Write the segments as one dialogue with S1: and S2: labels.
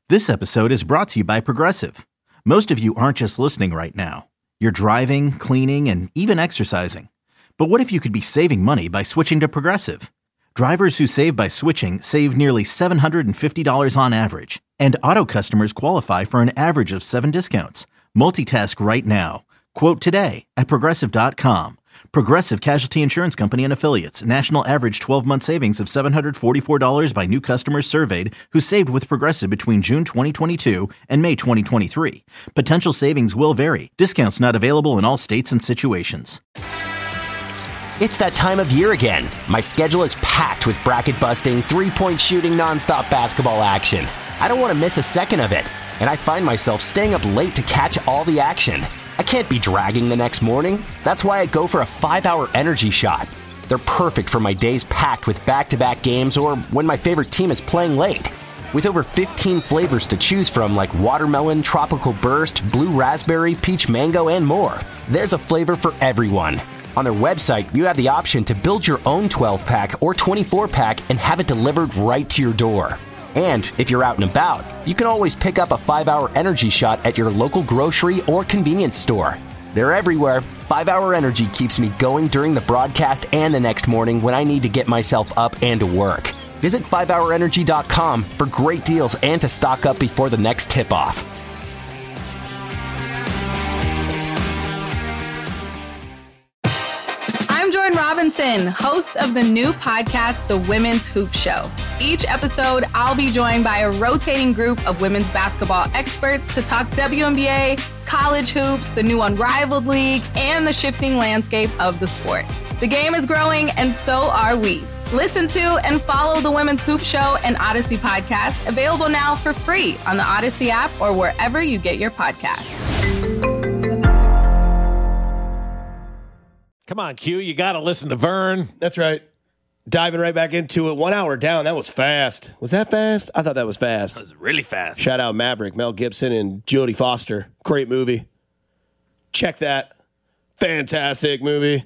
S1: This episode is brought to you by Progressive. Most of you aren't just listening right now. You're driving, cleaning, and even exercising. But what if you could be saving money by switching to Progressive? Drivers who save by switching save nearly $750 on average. And auto customers qualify for an average of 7 discounts. Multitask right now. Quote today at Progressive.com. Progressive Casualty Insurance Company and Affiliates. National average 12-month savings of $744 by new customers surveyed who saved with Progressive between June 2022 and May 2023. Potential savings will vary. Discounts not available in all states and situations.
S2: It's that time of year again. My schedule is packed with bracket-busting, three-point shooting, nonstop basketball action. I don't want to miss a second of it, and I find myself staying up late to catch all the action. I can't be dragging the next morning. That's why I go for a 5-hour energy shot. They're perfect for my days packed with back-to-back games or when my favorite team is playing late. With over 15 flavors to choose from like watermelon, tropical burst, blue raspberry, peach mango, and more, there's a flavor for everyone. On their website, you have the option to build your own 12-pack or 24-pack and have it delivered right to your door. And if you're out and about, you can always pick up a 5-hour energy shot at your local grocery or convenience store. They're everywhere. 5-hour energy keeps me going during the broadcast and the next morning when I need to get myself up and to work. Visit 5hourenergy.com for great deals and to stock up before the next tip-off.
S3: I'm Jordan Robinson, host of the new podcast, The Women's Hoop Show. Each episode, I'll be joined by a rotating group of women's basketball experts to talk WNBA, college hoops, the new Unrivaled League, and the shifting landscape of the sport. The game is growing, and so are we. Listen to and follow The Women's Hoop Show and Odyssey podcast, available now for free on the Odyssey app or wherever you get your podcasts.
S4: Come on, Q. You got to listen to Vern.
S5: That's right. Diving right back into it. 1 hour down. That was fast. Was that fast? I thought that was fast.
S6: That was really fast.
S5: Shout out Maverick, Mel Gibson, and Jodie Foster. Great movie. Check that. Fantastic movie.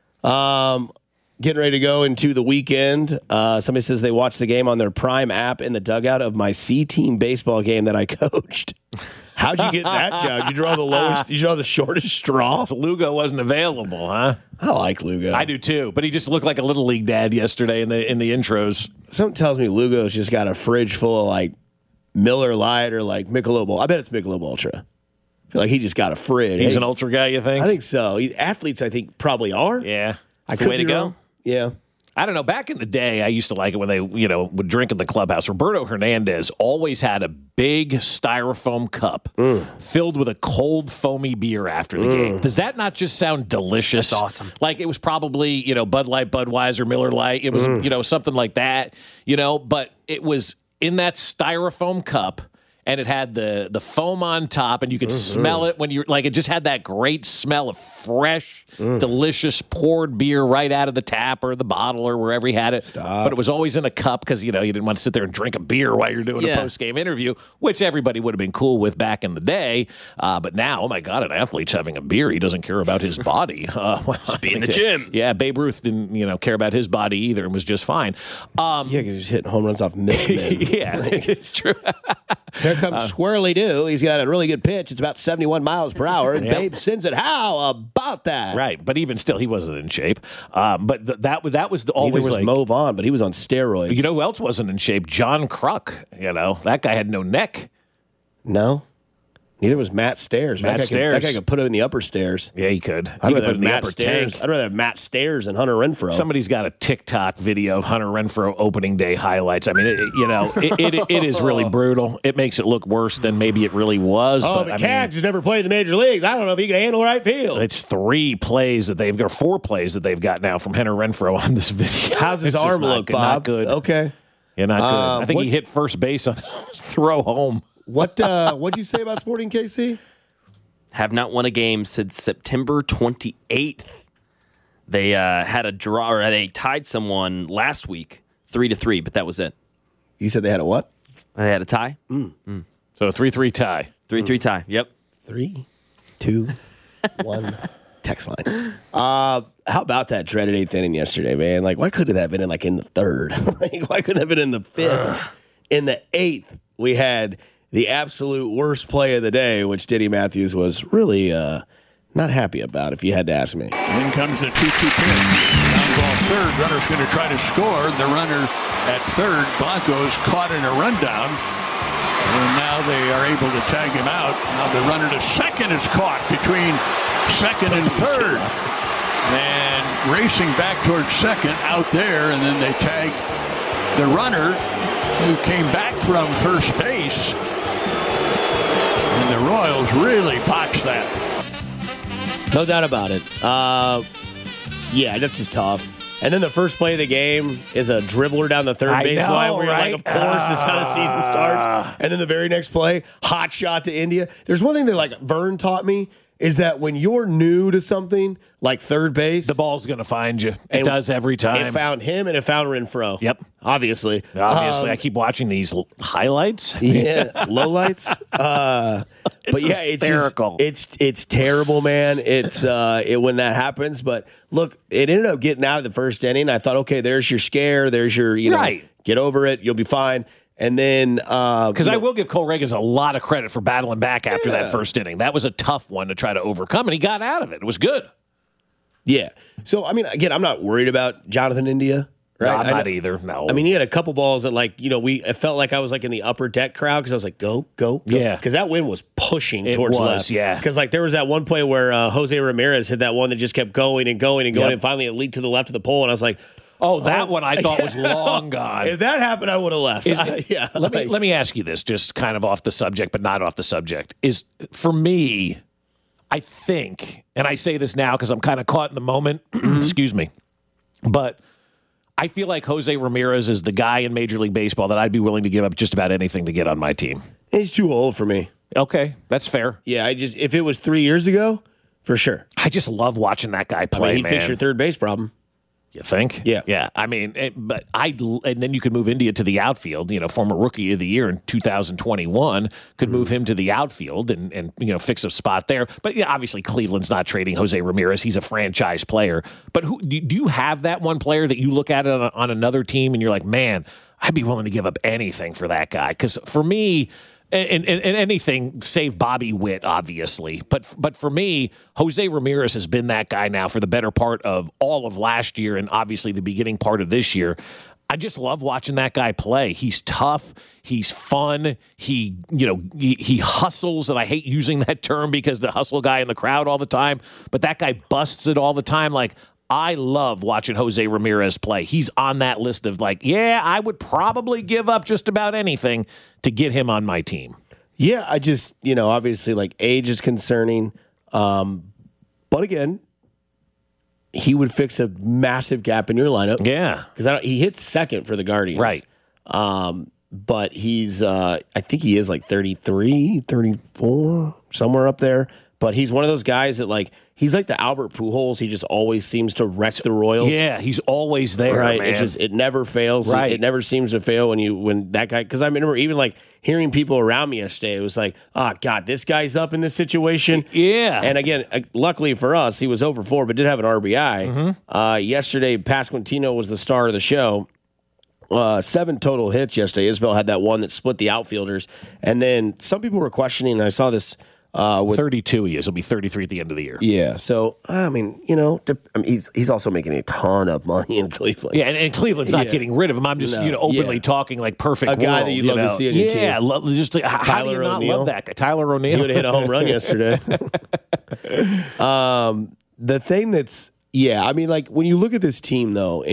S5: Getting ready to go into the weekend. Somebody says they watched the game on their Prime app in the dugout of my C-team baseball game that I coached. How'd you get that job? Did you draw the lowest? Did you draw the shortest straw?
S4: Lugo wasn't available, huh?
S5: I like Lugo.
S4: I do too, but he just looked like a little league dad yesterday in the intros.
S5: Something tells me Lugo's just got a fridge full of like Miller Lite or like Michelob. I bet it's Michelob Ultra. I feel like he just got a fridge.
S4: He's an ultra guy, you think?
S5: I think so. Athletes, I think, probably are.
S4: Yeah.
S5: I
S6: That's the way to go.
S5: Wrong. Yeah.
S4: I don't know. Back in the day, I used to like it when they, would drink in the clubhouse. Roberto Hernandez always had a big styrofoam cup filled with a cold, foamy beer after the game. Does that not just sound delicious?
S6: That's awesome.
S4: Like it was probably, Bud Light, Budweiser, Miller Lite. It was, something like that, but it was in that styrofoam cup. And it had the foam on top, and you could smell it when it just had that great smell of fresh, delicious poured beer right out of the tap or the bottle or wherever he had it.
S5: Stop.
S4: But it was always in a cup because, you didn't want to sit there and drink a beer while you're doing a post-game interview, which everybody would have been cool with back in the day. But now, oh my God, an athlete's having a beer. He doesn't care about his body.
S6: Just be in the gym.
S4: Yeah, Babe Ruth didn't, care about his body either and was just fine.
S5: Yeah, because he's hitting home runs off milkmen.
S4: Yeah, it's true.
S5: Here comes Squirrely Doo. He's got a really good pitch. It's about 71 miles per hour, and Babe sends it. How about that?
S4: Right, but even still, he wasn't in shape. But that was always
S5: Neither was
S4: like
S5: Mo Vaughn, but he was on steroids.
S4: You know who else wasn't in shape? John Kruk. That guy had no neck.
S5: No. Neither was Matt Stairs.
S4: That
S5: guy could put it in the upper stairs.
S4: Yeah, he could.
S5: I'd rather
S4: put it
S5: have
S4: in the
S5: Matt
S4: upper
S5: Stairs.
S4: tank.
S5: I'd rather have Matt Stairs than Hunter Renfroe.
S4: Somebody's got a TikTok video of Hunter Renfroe opening day highlights. I mean, it is really brutal. It makes it look worse than maybe it really was.
S5: But Cags has never played in the major leagues. I don't know if he can handle right field.
S4: It's 4 plays that they've got now from Hunter Renfroe on this video.
S5: How's his arm look, Bob?
S4: Not good.
S5: Okay.
S4: Yeah, not good. I think he hit first base on throw home.
S5: What'd you say about Sporting KC?
S6: Have not won a game since September 28th. They had a draw, or they tied someone last week, 3-3, but that was it.
S5: You said they had a what?
S6: They had a tie.
S4: So a 3-3 tie.
S6: 3-3 tie. Yep.
S5: 3, 2, 1. Text line. How about that dreaded 8th inning yesterday, man? Like, why couldn't that have been in the 3rd? Why couldn't that have been in the 5th? In the 8th, we had the absolute worst play of the day, which Diddy Matthews was really not happy about, if you had to ask me.
S7: In comes the 2-2 pitch. Ground ball third. Runner's going to try to score. The runner at third, Blanco's caught in a rundown. And now they are able to tag him out. Now the runner to second is caught between second and third. And racing back towards second out there. And then they tag the runner who came back from first base. And the Royals really botched that.
S5: No doubt about it. Yeah, that's just tough. And then the first play of the game is a dribbler down the third baseline where you're like, of course, this is how the season starts. And then the very next play, hot shot to India. There's one thing that like Vern taught me is that when you're new to something like third base,
S4: the ball's going to find you. It does every time.
S5: It found him and it found Renfroe.
S4: Yep.
S5: Obviously.
S4: I keep watching these highlights.
S5: Yeah, lowlights. But yeah,
S4: hysterical.
S5: It's terrible, man. It's when that happens. But look, it ended up getting out of the first inning. I thought, okay, there's your scare. There's your, get over it. You'll be fine. And then,
S4: because I will give Cole Reagans a lot of credit for battling back after that first inning. That was a tough one to try to overcome, and he got out of it. It was good.
S5: Yeah. So I mean, again, I'm not worried about Jonathan India. Right?
S4: No, I'm not either. No.
S5: I mean, he had a couple balls that, like, it felt like I was like in the upper deck crowd because I was like, go.
S4: Yeah.
S5: Because that wind was pushing towards left.
S4: Yeah.
S5: Because like there was that one play where Jose Ramirez hit that one that just kept going and going and going, and finally it leaked to the left of the pole, and I was like,
S4: that one I thought was long gone.
S5: If that happened, I would have left.
S4: Let me ask you this, just kind of off the subject, but not off the subject. Is for me, I think, and I say this now because I'm kind of caught in the moment. Excuse me, but I feel like Jose Ramirez is the guy in Major League Baseball that I'd be willing to give up just about anything to get on my team.
S5: He's too old for me.
S4: Okay, that's fair.
S5: Yeah, if it was 3 years ago, for sure.
S4: I just love watching that guy play.
S5: He fixed your third base problem.
S4: You think?
S5: Yeah.
S4: I mean, and then you could move India to the outfield. Former Rookie of the Year in 2021 could move him to the outfield and fix a spot there. But yeah, obviously Cleveland's not trading Jose Ramirez. He's a franchise player. But do you have that one player that you look at it on another team and you're like, man, I'd be willing to give up anything for that guy? Because for me, and anything save Bobby Witt, obviously. But for me, Jose Ramirez has been that guy now for the better part of all of last year and obviously the beginning part of this year. I just love watching that guy play. He's tough. He's fun. He hustles, and I hate using that term because the hustle guy in the crowd all the time, but that guy busts it all the time. Like, I love watching Jose Ramirez play. He's on that list of I would probably give up just about anything to get him on my team.
S5: Yeah, I just, obviously age is concerning. But again, he would fix a massive gap in your lineup.
S4: Yeah.
S5: Because he hits second for the Guardians.
S4: Right.
S5: But he's, I think he is 33, 34, somewhere up there. But he's one of those guys that he's like the Albert Pujols. He just always seems to wreck the Royals.
S4: Yeah, he's always there,
S5: right?
S4: Man.
S5: It's just it never fails.
S4: Right.
S5: It never seems to fail when that guy. Because I remember even hearing people around me yesterday. It was like, oh God, this guy's up in this situation.
S4: Yeah.
S5: And again, luckily for us, he was 0-4, but did have an RBI. Yesterday, Pasquantino was the star of the show. 7 total hits yesterday. Isbell had that one that split the outfielders, and then some people were questioning. And I saw this. With
S4: 32 he is. He'll be 33 at the end of the year.
S5: Yeah. So, I mean, he's also making a ton of money in Cleveland.
S4: Yeah, and Cleveland's not getting rid of him. I'm just, openly talking perfect
S5: a guy
S4: world,
S5: that you'd love to see on your team.
S4: Yeah, how do you not love that guy? Tyler O'Neill.
S5: He would have hit a home run yesterday. The thing that's, when you look at this team, though,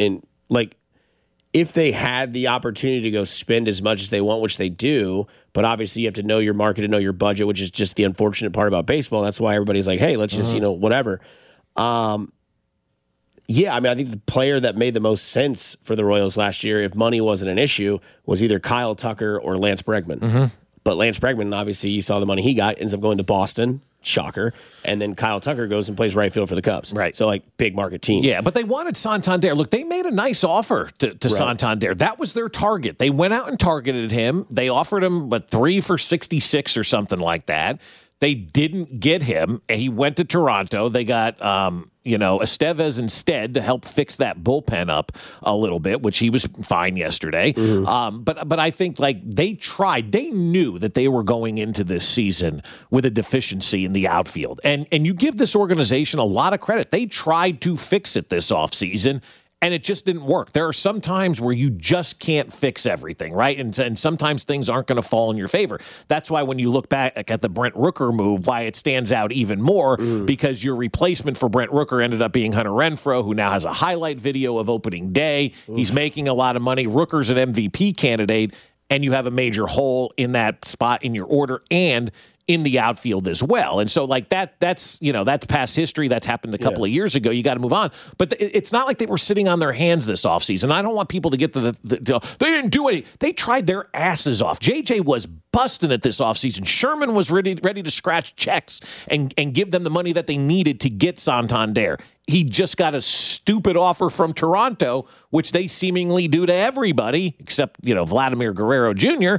S5: if they had the opportunity to go spend as much as they want, which they do, but obviously you have to know your market and know your budget, which is just the unfortunate part about baseball. That's why everybody's like, hey, let's just, whatever. I think the player that made the most sense for the Royals last year, if money wasn't an issue, was either Kyle Tucker or Lance Bregman. But Lance Bregman, obviously, you saw the money he got, ends up going to Boston. Shocker. And then Kyle Tucker goes and plays right field for the Cubs.
S4: Right.
S5: So, big market teams.
S4: Yeah, but they wanted Santander. Look, they made a nice offer to Santander. That was their target. They went out and targeted him. They offered him, 3 for $66 or something like that. They didn't get him. He went to Toronto. They got Estevez instead to help fix that bullpen up a little bit, which he was fine yesterday. But I think they tried. They knew that they were going into this season with a deficiency in the outfield. And you give this organization a lot of credit. They tried to fix it this offseason, and it just didn't work. There are some times where you just can't fix everything, right? And sometimes things aren't going to fall in your favor. That's why when you look back at the Brent Rooker move, why it stands out even more, because your replacement for Brent Rooker ended up being Hunter Renfroe, who now has a highlight video of opening day. He's making a lot of money. Rooker's an MVP candidate, and you have a major hole in that spot in your order and in the outfield as well. And so that's past history. That's happened a couple of years ago. You got to move on. But it's not like they were sitting on their hands this offseason. I don't want people to get they didn't do anything. They tried their asses off. JJ was busting it this offseason. Sherman was ready to scratch checks and give them the money that they needed to get Santander. He just got a stupid offer from Toronto, which they seemingly do to everybody except, Vladimir Guerrero Jr.,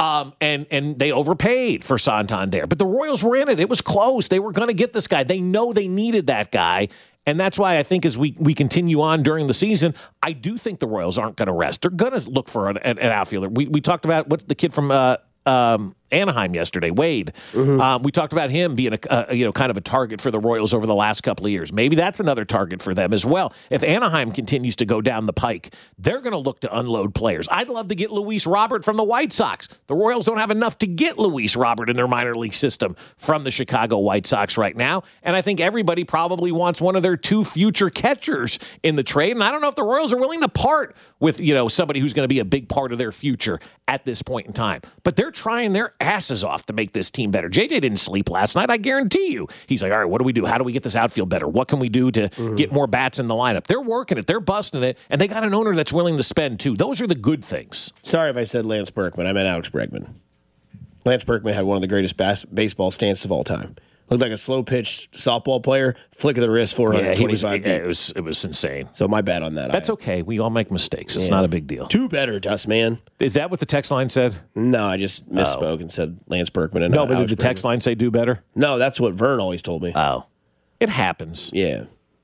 S4: and they overpaid for Santander. But the Royals were in it. It was close. They were going to get this guy. They know they needed that guy. And that's why I think as we continue on during the season, I do think the Royals aren't going to rest. They're going to look for an outfielder. We talked about what's the kid from Anaheim yesterday, Wade. We talked about him being kind of a target for the Royals over the last couple of years. Maybe that's another target for them as well. If Anaheim continues to go down the pike, they're going to look to unload players. I'd love to get Luis Robert from the White Sox. The Royals don't have enough to get Luis Robert in their minor league system from the Chicago White Sox right now. And I think everybody probably wants one of their two future catchers in the trade. And I don't know if the Royals are willing to part with, somebody who's going to be a big part of their future at this point in time. But they're trying their asses off to make this team better. JJ didn't sleep last night, I guarantee you. He's like, all right, what do we do? How do we get this outfield better? What can we do to get more bats in the lineup? They're working it. They're busting it. And they got an owner that's willing to spend, too. Those are the good things.
S5: Sorry if I said Lance Berkman. I meant Alex Bregman. Lance Berkman had one of the greatest baseball stances of all time. Looked like a slow-pitch softball player, flick of the wrist, 425 feet.
S4: It was insane.
S5: So my bad on that.
S4: That's okay. We all make mistakes. It's not a big deal.
S5: Two better, Dust Man.
S4: Is that what the text line said?
S5: No, I just misspoke and said Lance Berkman. And
S4: no, but did the text line say do better?
S5: No, that's what Vern always told me.
S4: Oh. It happens.
S5: Yeah.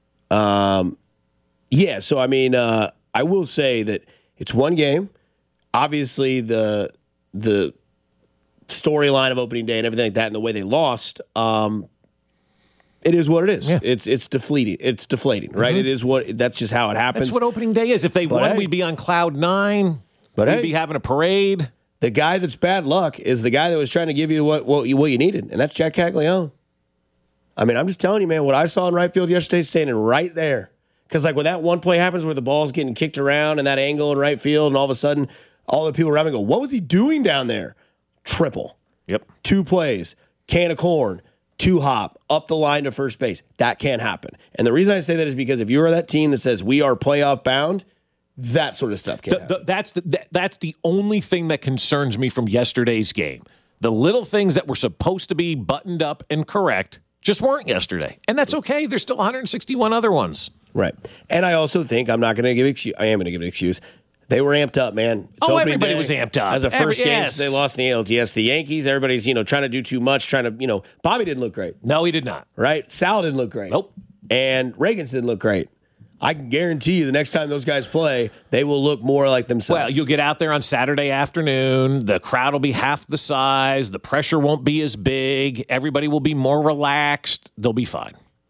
S5: So, I mean, I will say that it's one game. Obviously, the storyline of opening day and everything like that and the way they lost, it is what it is. Yeah. It's deflating. It's deflating, right? It is that's just how it happens.
S4: That's what opening day is. If they won, we'd be on cloud 9. We'd be having a parade.
S5: The guy that's bad luck is the guy that was trying to give you what you needed, and that's Jack Caglione. I mean, I'm just telling you, man, what I saw in right field yesterday, standing right there. Because when that one play happens where the ball's getting kicked around and that angle in right field, and all of a sudden all the people around me go, what was he doing down there? Triple.
S4: Yep. 2
S5: plays, can of corn, 2 hop, up the line to first base. That can't happen. And the reason I say that is because if you are that team that says we are playoff bound, that sort of stuff can't happen.
S4: That's the only thing that concerns me from yesterday's game. The little things that were supposed to be buttoned up and correct just weren't yesterday. And that's okay. There's still 161 other ones.
S5: Right. And I also think I am going to give an excuse. They were amped up, man.
S4: Everybody was amped up.
S5: As a first game since they lost in the ALDS. The Yankees, everybody's, trying to do too much, Bobby didn't look great.
S4: No, he did not.
S5: Right? Sal didn't look great.
S4: Nope.
S5: And Reagans didn't look great. I can guarantee you the next time those guys play, they will look more like themselves.
S4: Well, you'll get out there on Saturday afternoon. The crowd will be half the size. The pressure won't be as big. Everybody will be more relaxed. They'll be fine.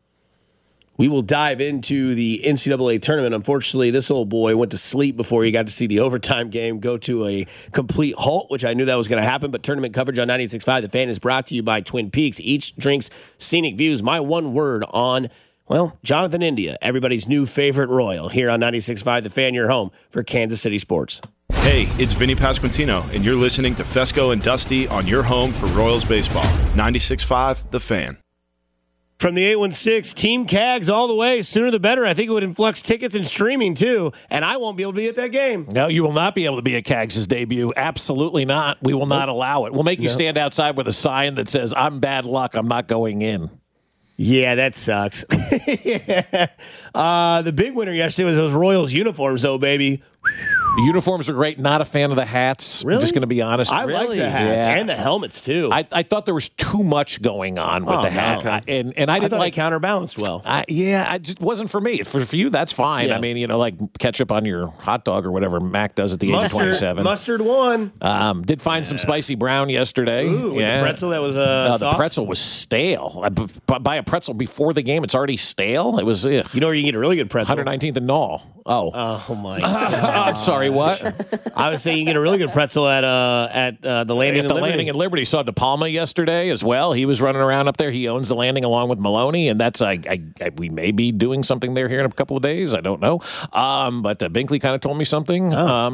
S5: We will dive into the NCAA tournament. Unfortunately, this old boy went to sleep before he got to see the overtime game go to a complete halt, which I knew that was going to happen. But tournament coverage on 96.5 The Fan is brought to you by Twin Peaks. Each drinks scenic views. My one word on, Jonathan India, everybody's new favorite Royal, here on 96.5 The Fan, your home for Kansas City sports.
S8: Hey, it's Vinny Pasquantino, and you're listening to Fesco and Dusty on your home for Royals baseball. 96.5 The Fan.
S5: From the 816, Team Cags all the way. Sooner the better. I think it would influx tickets and streaming, too. And I won't be able to be at that game.
S4: No, you will not be able to be at Cags' debut. Absolutely not. We will not allow it. We'll make you stand outside with a sign that says, I'm bad luck. I'm not going in.
S5: Yeah, that sucks. The big winner yesterday was those Royals uniforms, though, baby.
S4: The uniforms are great. Not a fan of the hats.
S5: Really?
S4: I'm just going to be honest.
S5: I like the hats and the helmets too.
S4: I thought there was too much going on with the hat, and I didn't
S5: like it counterbalanced well.
S4: It just wasn't for me. For you, that's fine.
S5: Yeah.
S4: I mean, like ketchup on your hot dog or whatever Mac does at the age of 27.
S5: Mustard one.
S4: Did find some spicy brown yesterday.
S5: Ooh, with the pretzel that was
S4: the
S5: soft?
S4: pretzel was stale. I buy a pretzel before the game. It's already stale. It was.
S5: You know where you can get a really good pretzel?
S4: 119th and Knoll.
S5: Oh my God!
S4: I'm sorry. What?
S5: I was saying you get a really good pretzel at the landing.
S4: At the landing at Liberty. Saw DePalma yesterday as well. He was running around up there. He owns the landing along with Maloney, and that's we may be doing something there here in a couple of days. I don't know. But Binkley kind of told me something.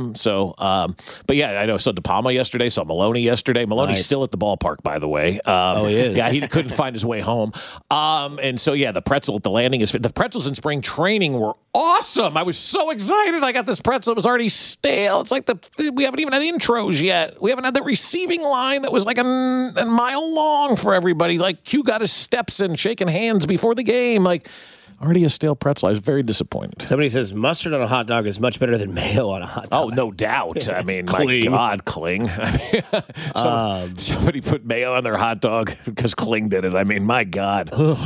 S4: But yeah, I know. Saw DePalma yesterday. Saw Maloney yesterday. Maloney's still at the ballpark, by the way.
S5: He is.
S4: Yeah, he couldn't find his way home. And so yeah, the pretzel at the landing the pretzels in spring training were awesome. I was so excited. I got this pretzel. It was already stale. It's like we haven't even had intros yet. We haven't had the receiving line that was like a mile long for everybody. Like Q got his steps in, shaking hands before the game. Like already a stale pretzel. I was very disappointed.
S5: Somebody says mustard on a hot dog is much better than mayo on a hot dog.
S4: Oh, no doubt. I mean, my God, Kling. Somebody put mayo on their hot dog because Kling did it. I mean, my God.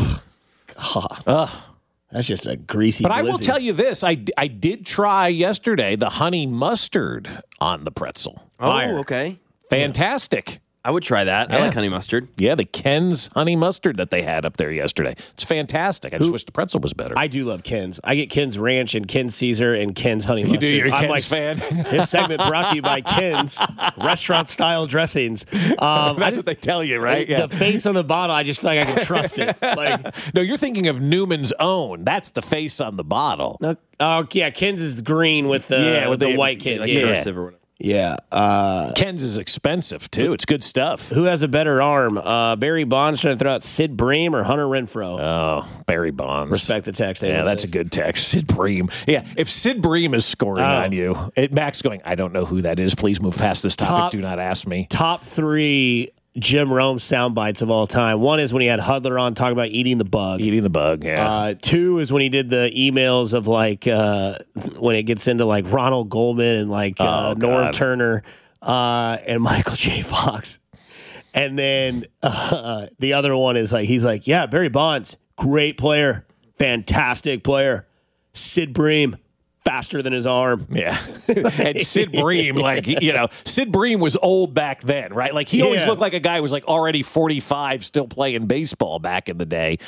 S5: God. That's just a greasy
S4: But I will
S5: blizzy.
S4: tell you this. I did try yesterday the honey mustard on the pretzel.
S6: Oh, okay.
S4: Fantastic.
S6: I would try that. I
S4: Yeah.
S6: like honey mustard.
S4: Yeah, the Ken's honey mustard that they had up there yesterday. It's fantastic. I just wish the pretzel was better.
S5: I do love Ken's. I get Ken's Ranch and Ken's Caesar and Ken's Honey
S4: You
S5: Mustard.
S4: do? You're a
S5: I'm
S4: Ken's fan?
S5: This segment brought to you by Ken's restaurant-style dressings.
S4: That's what they tell you, right?
S5: The face on the bottle, I just feel like I can trust it. Like,
S4: No, you're thinking of Newman's Own. That's the face on the bottle.
S5: no, yeah, Ken's is green with the
S4: with
S5: the white Ken's.
S6: Like
S5: Yeah,
S6: cursive or whatever.
S5: yeah.
S4: Ken's is expensive, too. It's good stuff.
S5: Who has a better arm? Barry Bonds trying to throw out Sid Bream or Hunter Renfroe?
S4: Oh, Barry Bonds.
S5: Respect the text.
S4: Yeah, that's a good text. Sid Bream. Yeah, if Sid Bream is scoring on you, Mac's going, I don't know who that is. Please move past this topic. Do not ask me.
S5: Top 3 Jim Rome sound bites of all time. One is when he had Hudler on talking about eating the bug.
S4: Eating the bug, yeah.
S5: 2 is when he did the emails of like when it gets into like Ronald Goldman and like Norm Turner and Michael J. Fox. And then the other one is like he's like, yeah, Barry Bonds, great player, fantastic player. Sid Bream, faster than his arm.
S4: Yeah. And Sid Bream, Sid Bream was old back then, right? Like he always looked like a guy who was like already 45 still playing baseball back in the day.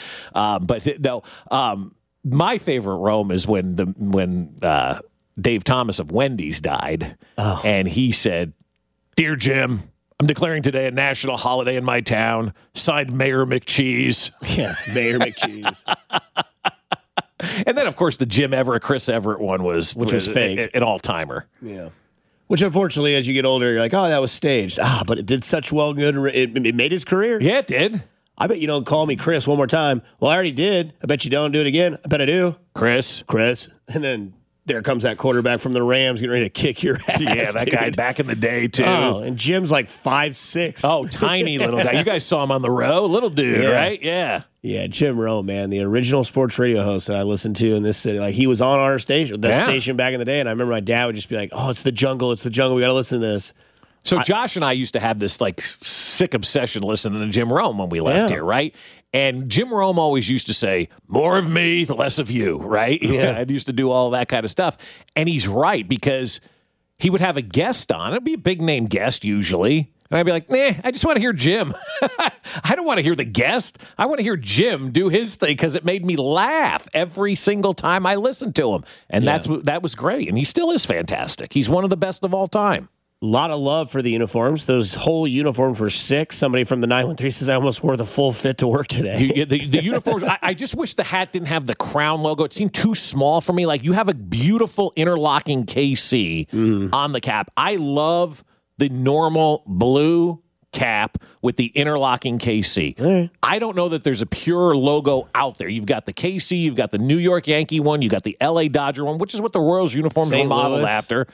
S4: My favorite Rome is when Dave Thomas of Wendy's died. And he said, Dear Jim, I'm declaring today a national holiday in my town. Signed Mayor McCheese.
S5: Yeah, Mayor McCheese.
S4: And then, of course, the Chris Everett one was
S5: fake.
S4: an all-timer.
S5: Yeah. Which, unfortunately, as you get older, you're like, oh, that was staged. But it did such good. It made his career.
S4: Yeah, it did.
S5: I bet you don't call me Chris one more time. Well, I already did. I bet you don't do it again. I bet I do.
S4: Chris.
S5: And then there comes that quarterback from the Rams getting ready to kick your ass.
S4: Yeah, that guy back in the day, too.
S5: Oh, and Jim's like 5'6".
S4: Oh, tiny little guy. You guys saw him on the row. Little dude, right? Yeah.
S5: Yeah, Jim Rome, man, the original sports radio host that I listened to in this city. Like, he was on our station, station back in the day, and I remember my dad would just be like, oh, it's the jungle. We got to listen to this.
S4: So Josh and I used to have this, like, sick obsession listening to Jim Rome when we left here, right? And Jim Rome always used to say, more of me, the less of you, right? Yeah. I used to do all that kind of stuff. And he's right, because he would have a guest on. It'd be a big-name guest, usually. And I'd be like, I just want to hear Jim. I don't want to hear the guest. I want to hear Jim do his thing because it made me laugh every single time I listened to him. And that was great. And he still is fantastic. He's one of the best of all time.
S5: A lot of love for the uniforms. Those whole uniforms were sick. Somebody from the 913 says, I almost wore the full fit to work today.
S4: The uniforms, I just wish the hat didn't have the crown logo. It seemed too small for me. Like, you have a beautiful interlocking KC on the cap. I love the normal blue cap with the interlocking KC. I don't know that there's a pure logo out there. You've got the KC, you've got the New York Yankee one, you got the LA Dodger one, which is what the Royals uniforms were modeled after.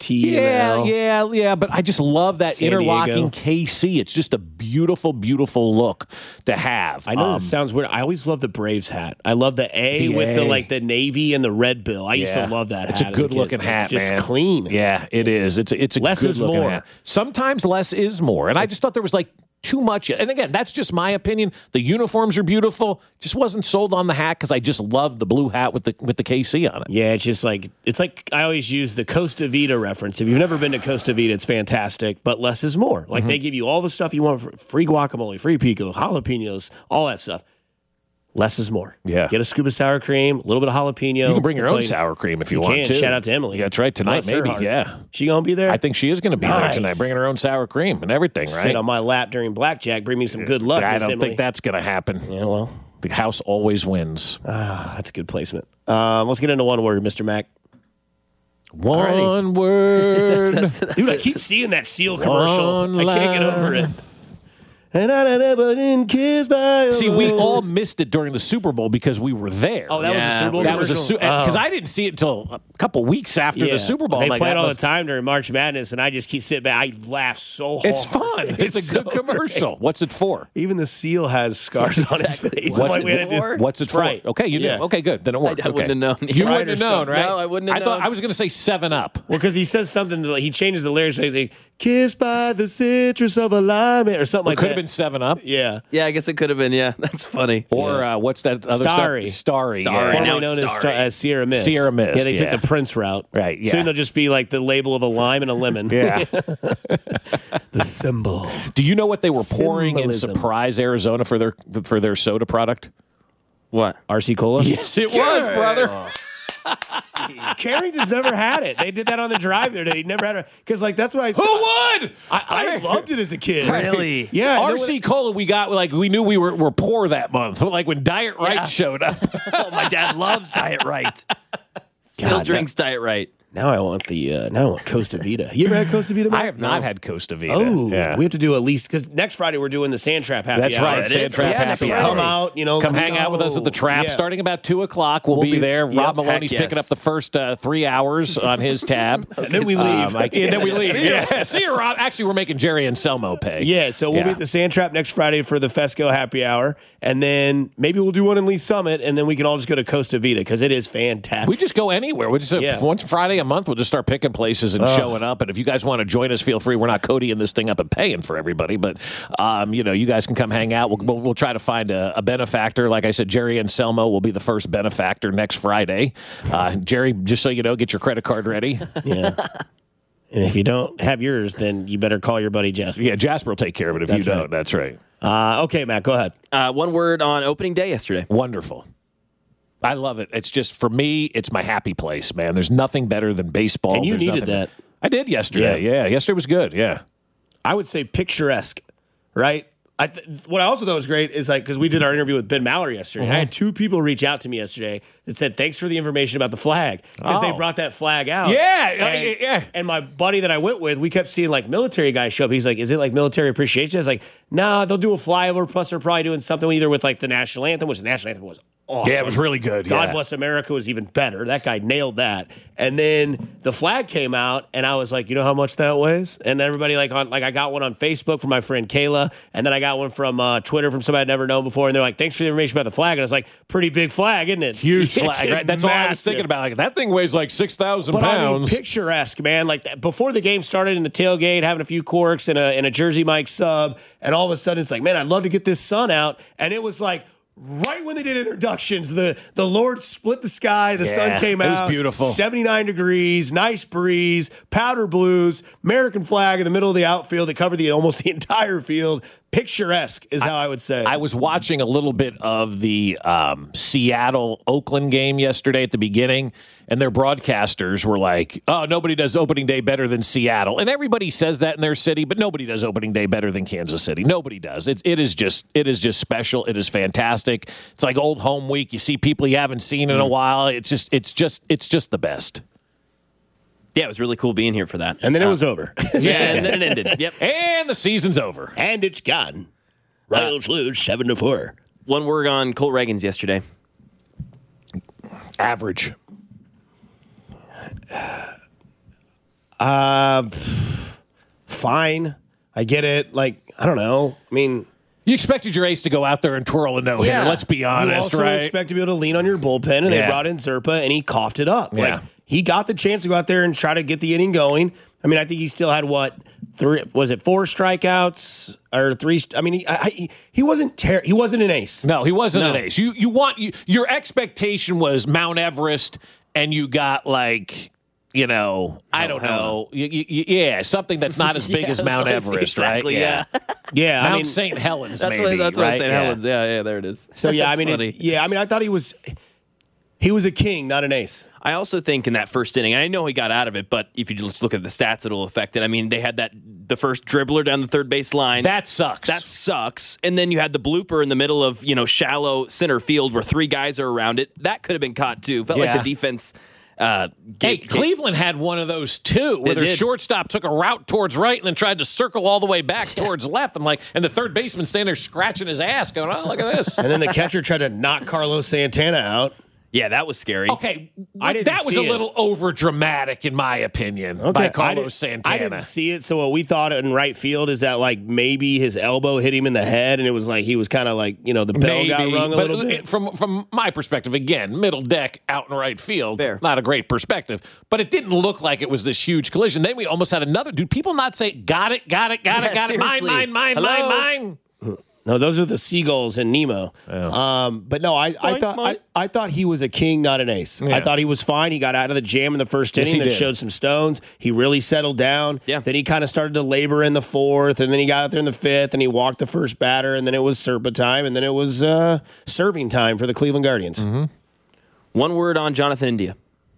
S5: STL.
S4: Yeah, but I just love that
S5: San
S4: interlocking
S5: Diego.
S4: KC. It's just a beautiful, beautiful look to have.
S5: I know this sounds weird. I always love the Braves hat. I love the A with the navy and the red bill. I used to love that
S4: It's
S5: hat.
S4: a good looking hat,
S5: it's
S4: man.
S5: just clean.
S4: Yeah, it is. It's a
S5: Less
S4: good
S5: is
S4: looking
S5: more.
S4: hat. Sometimes less is more. And I just thought there was too much. And again, that's just my opinion. The uniforms are beautiful. Just wasn't sold on the hat because I just love the blue hat with the KC on it.
S5: Yeah, it's just it's like I always use the Costa Vida reference. If you've never been to Costa Vida, it's fantastic, but less is more. Like they give you all the stuff you want, for free guacamole, free pico, jalapenos, all that stuff. Less is more.
S4: Yeah.
S5: Get a scoop of sour cream, a little bit of jalapeno.
S4: You can bring your
S5: That's all
S4: own sour cream if you
S5: can.
S4: want to.
S5: Shout out to Emily.
S4: Yeah, that's right. Tonight,
S5: Bless her
S4: maybe.
S5: heart.
S4: Yeah.
S5: She gonna be there?
S4: I think she is going to be there
S5: Nice.
S4: tonight, bringing her own sour cream and everything, right?
S5: Sit on my lap during blackjack. Bring me some good luck,
S4: I
S5: Miss
S4: don't
S5: Emily.
S4: think that's going to happen.
S5: Yeah, well,
S4: The house always wins.
S5: that's a good placement. Let's get into one word, Mr. Mac.
S4: One word.
S5: Dude, I keep seeing that Seal commercial.
S4: One
S5: I can't get over it. And I never been kissed by a
S4: See, we
S5: rose.
S4: all missed it during the Super Bowl because we were there.
S5: Oh, that was the Super Bowl
S4: That was
S5: commercial?
S4: because I didn't see it until a couple weeks after the Super Bowl.
S5: They
S4: I'm like,
S5: play it
S4: that
S5: all
S4: must-
S5: the time during March Madness, and I just keep sitting back. I laugh so hard.
S4: It's fun. It's a good
S5: so
S4: commercial.
S5: great.
S4: What's it for?
S5: Even the Seal has scars on his face.
S4: What's
S5: I'm
S4: it
S5: we had to do-
S4: What's it
S5: Sprite.
S4: for? Okay, you
S5: Yeah.
S4: knew. Okay, good. Then it worked.
S6: I wouldn't have known.
S4: You
S5: Sprite
S4: wouldn't
S5: or
S4: have known,
S5: stuff.
S4: right?
S6: No, I wouldn't have
S4: I thought
S6: known.
S4: I was going to say 7-Up.
S5: Well, because he says something that he changes the lyrics. Like, kissed by the citrus of a lime, or something like
S4: Could
S5: that.
S4: have been 7-Up.
S5: Yeah.
S6: Yeah, I guess it could have been. Yeah, that's funny.
S4: Or what's that other
S5: Starry.
S4: stuff? Starry.
S6: Starry.
S4: Yeah.
S6: Now
S5: Formerly known
S6: it's
S5: as,
S6: Starry.
S5: as Sierra Mist.
S4: Sierra Mist,
S5: Yeah, they
S4: yeah.
S5: took the Prince route.
S4: Right, yeah.
S5: Soon they'll just be like the label of a lime and a lemon.
S4: Yeah.
S5: The symbol.
S4: Do you know what they were pouring in
S5: Symbolism.
S4: Surprise, Arizona for their soda product?
S6: What?
S5: RC Cola?
S4: Yes, it was, brother.
S5: Carrington's never had it. They did that on the drive there. They never had it. Because, that's why
S4: Who would?
S5: I loved it as a kid.
S6: Really?
S5: Yeah. and then
S4: RC Cola, we got we knew we were poor that month. Like when Diet Right
S6: Yeah.
S4: showed up.
S6: Oh, my dad loves Diet Right. Still
S5: God,
S6: drinks Diet Right.
S5: Now I want Costa Vida. You ever had Costa Vida, Mac?
S4: I have not had Costa Vida.
S5: Oh,
S4: yeah.
S5: we have to do at least, because next Friday we're doing the Sand Trap Happy
S4: That's
S5: Hour.
S4: right.
S6: It
S4: Sand
S6: is.
S4: Trap
S6: Yeah,
S4: Happy
S6: next
S4: Hour.
S6: Friday.
S5: Come out,
S4: Come
S5: let's
S4: hang out with us at the Trap.
S5: Yeah.
S4: Starting about 2 o'clock. We'll be there. Rob Maloney's
S6: Heck yes.
S4: picking up the first 3 hours on his tab.
S5: And then we leave.
S4: And then we leave. Yeah. See you, Rob. Actually, we're making Jerry and Selmo pay.
S5: Yeah, so we'll be at the Sand Trap next Friday for the Fesco Happy Hour, and then maybe we'll do one in Lee Summit, and then we can all just go to Costa Vida because it is fantastic.
S4: We just go anywhere. We just once Friday a month, we'll just start picking places and showing up. And if you guys want to join us, feel free. We're not codying this thing up and paying for everybody, but you guys can come hang out. We'll try to find a benefactor. Like I said, Jerry and Selmo will be the first benefactor next Friday. Jerry, just so you know, get your credit card ready.
S5: Yeah. And if you don't have yours, then you better call your buddy Jasper.
S4: Yeah, Jasper will take care of it if
S5: That's
S4: you don't.
S5: right.
S4: That's right.
S5: Okay, Matt, go ahead.
S6: One word on opening day yesterday.
S4: Wonderful. I love it. It's just, for me, it's my happy place, man. There's nothing better than baseball.
S5: And you
S4: There's
S5: needed
S4: nothing-
S5: that.
S4: I did yesterday. Yeah. Yesterday was good. Yeah.
S5: I would say picturesque, right? What I also thought was great is because we did our interview with Ben Mallory yesterday. And I had 2 people reach out to me yesterday that said, thanks for the information about the flag. Because they brought that flag out.
S4: Yeah.
S5: And my buddy that I went with, we kept seeing military guys show up. He's like, is it military appreciation? I was like, nah, they'll do a flyover. Plus they're probably doing something either with the national anthem, which the national anthem was awesome.
S4: Yeah, it was really good.
S5: God
S4: yeah.
S5: Bless America was even better. That guy nailed that. And then the flag came out, and I was like, you know how much that weighs? And everybody I got one on Facebook from my friend Kayla, and then I got one from Twitter from somebody I'd never known before, and they're like, thanks for the information about the flag. And I was like, pretty big flag, isn't it?
S4: Huge
S5: It's
S4: flag, right? That's all I was
S5: massive.
S4: thinking about. That thing weighs 6,000
S5: But I mean,
S4: pounds.
S5: picturesque, man. Before the game started in the tailgate, having a few corks and a Jersey Mike sub, and all of a sudden it's like, man, I'd love to get this sun out. And it was right when they did introductions, the Lord split the sky, the sun came
S4: it was
S5: out.
S4: beautiful.
S5: 79 degrees, nice breeze, powder blues, American flag in the middle of the outfield that covered almost the entire field. Picturesque is how I would say.
S4: I was watching a little bit of the Seattle-Oakland game yesterday at the beginning, and their broadcasters were like, oh, nobody does opening day better than Seattle. And everybody says that in their city, but nobody does opening day better than Kansas City. Nobody does. It is just special. It is fantastic. It's like old home week. You see people you haven't seen in a while. It's just the best.
S6: Yeah, it was really cool being here for that.
S5: And then it was over.
S6: Yeah, and then it ended. Yep.
S4: And the season's over.
S5: And it's gone. Royals lose 7-4.
S6: One word on Colt Reagans yesterday.
S4: Average.
S5: Fine. I get it. Like, I don't know. I mean,
S4: You expected your ace to go out there and twirl a no-hitter.
S6: Yeah.
S4: Let's be honest,
S5: you also
S4: right?
S5: expect to be able to lean on your bullpen, and they brought in Zerpa, and he coughed it up.
S4: Yeah.
S5: Like, he got the chance to go out there and try to get the inning going. I mean, I think he still had, 4 strikeouts or 3? I mean, he wasn't he wasn't an ace.
S4: No, he wasn't an ace. Your expectation was Mount Everest, and you got like, I don't know. Yeah, something that's not as big as Mount Everest,
S6: exactly,
S4: right?
S5: Yeah,
S4: Mount St. Helens,
S6: That's
S4: maybe.
S6: what
S4: right?
S6: St. Helens. Yeah, there it is.
S5: So yeah, I
S6: That's
S5: mean,
S6: funny.
S5: I thought he was a king, not an ace.
S6: I also think in that first inning, and I know he got out of it, but if you just look at the stats, it'll affect it. I mean, they had the first dribbler down the third base line.
S4: That sucks.
S6: That sucks. And then you had the blooper in the middle of, shallow center field where 3 guys are around it. That could have been caught too. Felt like the defense.
S4: Cleveland had one of those too, where their shortstop took a route towards right and then tried to circle all the way back towards left. I'm like, and the third baseman standing there scratching his ass, going, "Oh, look at this!"
S5: And then the catcher tried to knock Carlos Santana out.
S6: Yeah, that was scary.
S4: Okay,
S5: I
S4: that was a little over dramatic, in my opinion, by Carlos Santana.
S5: I didn't see it. So what we thought in right field is that like maybe his elbow hit him in the head, and it was like he was kind of like the bell got rung a little bit.
S4: From my perspective, again, middle deck out in right field,
S6: Fair.
S4: Not a great perspective, but it didn't look like it was this huge collision. Then we almost had another. Do people not say got it,
S6: seriously.
S4: mine?
S5: No, those are the seagulls in Nemo. But no, I thought he was a king, not an ace.
S4: Yeah.
S5: I thought he was fine. He got out of the jam in the first inning that showed some stones. He really settled down.
S6: Yeah.
S5: Then he kind of started to labor in the 4th, and then he got out there in the 5th, and he walked the first batter, and then it was Serpa time, and then it was serving time for the Cleveland Guardians.
S4: Mm-hmm.
S6: One word on Jonathan India.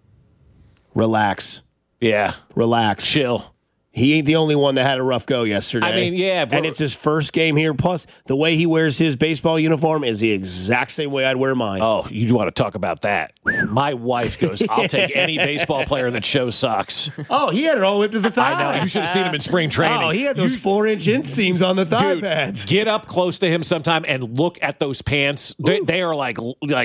S5: Relax.
S4: Yeah,
S5: Relax.
S4: chill.
S5: He ain't the only one that had a rough go yesterday.
S4: I mean, yeah,
S5: and it's his first game here. Plus, the way he wears his baseball uniform is the exact same way I'd wear mine.
S4: Oh, you want to talk about that? My wife goes, "I'll take any baseball player that shows socks."
S5: Oh, he had it all the way up to the thigh.
S4: I know. You should have seen him in spring training.
S5: Oh, he had those 4-inch inseams on the thigh
S4: Dude,
S5: pads.
S4: get up close to him sometime and look at those pants. They are like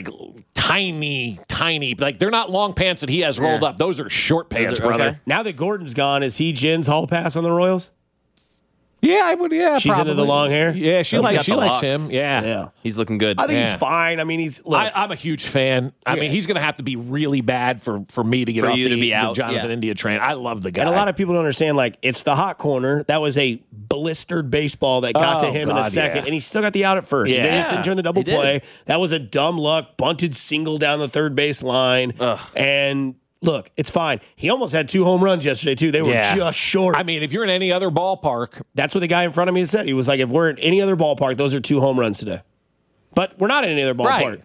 S4: tiny. Like they're not long pants that he has rolled up. Those are short pants, brother.
S6: okay.
S5: Now that Gordon's gone, is he Jen's hall pass on the Royals?
S4: Yeah, I would. Yeah,
S5: She's into the long hair?
S4: Yeah, she
S6: He's
S4: likes
S6: got the
S4: likes
S6: locks.
S4: him. Yeah.
S5: Yeah.
S6: He's looking good.
S5: I think he's
S4: Yeah.
S5: fine. I mean,
S4: I'm a huge fan. I mean, he's going to have to be really bad for me to get
S6: For
S4: off
S6: you to be
S4: the
S6: out,
S4: Jonathan
S6: yeah.
S4: India train. I love the guy.
S5: and a lot of people don't understand, like, it's the hot corner. That was a blistered baseball that got to
S4: Oh,
S5: him in a
S4: God,
S5: second,
S4: yeah.
S5: and he still got the out at first.
S4: Yeah.
S5: He just didn't turn the double
S6: He did.
S5: play. That was a dumb luck, bunted single down the third base line. And look, it's fine. He almost had 2 home runs yesterday, too. They were just short.
S4: I mean, if you're in any other ballpark,
S5: That's what the guy in front of me said. He was like, if we're in any other ballpark, those are 2 home runs today. But we're not in any other ballpark.
S4: Right.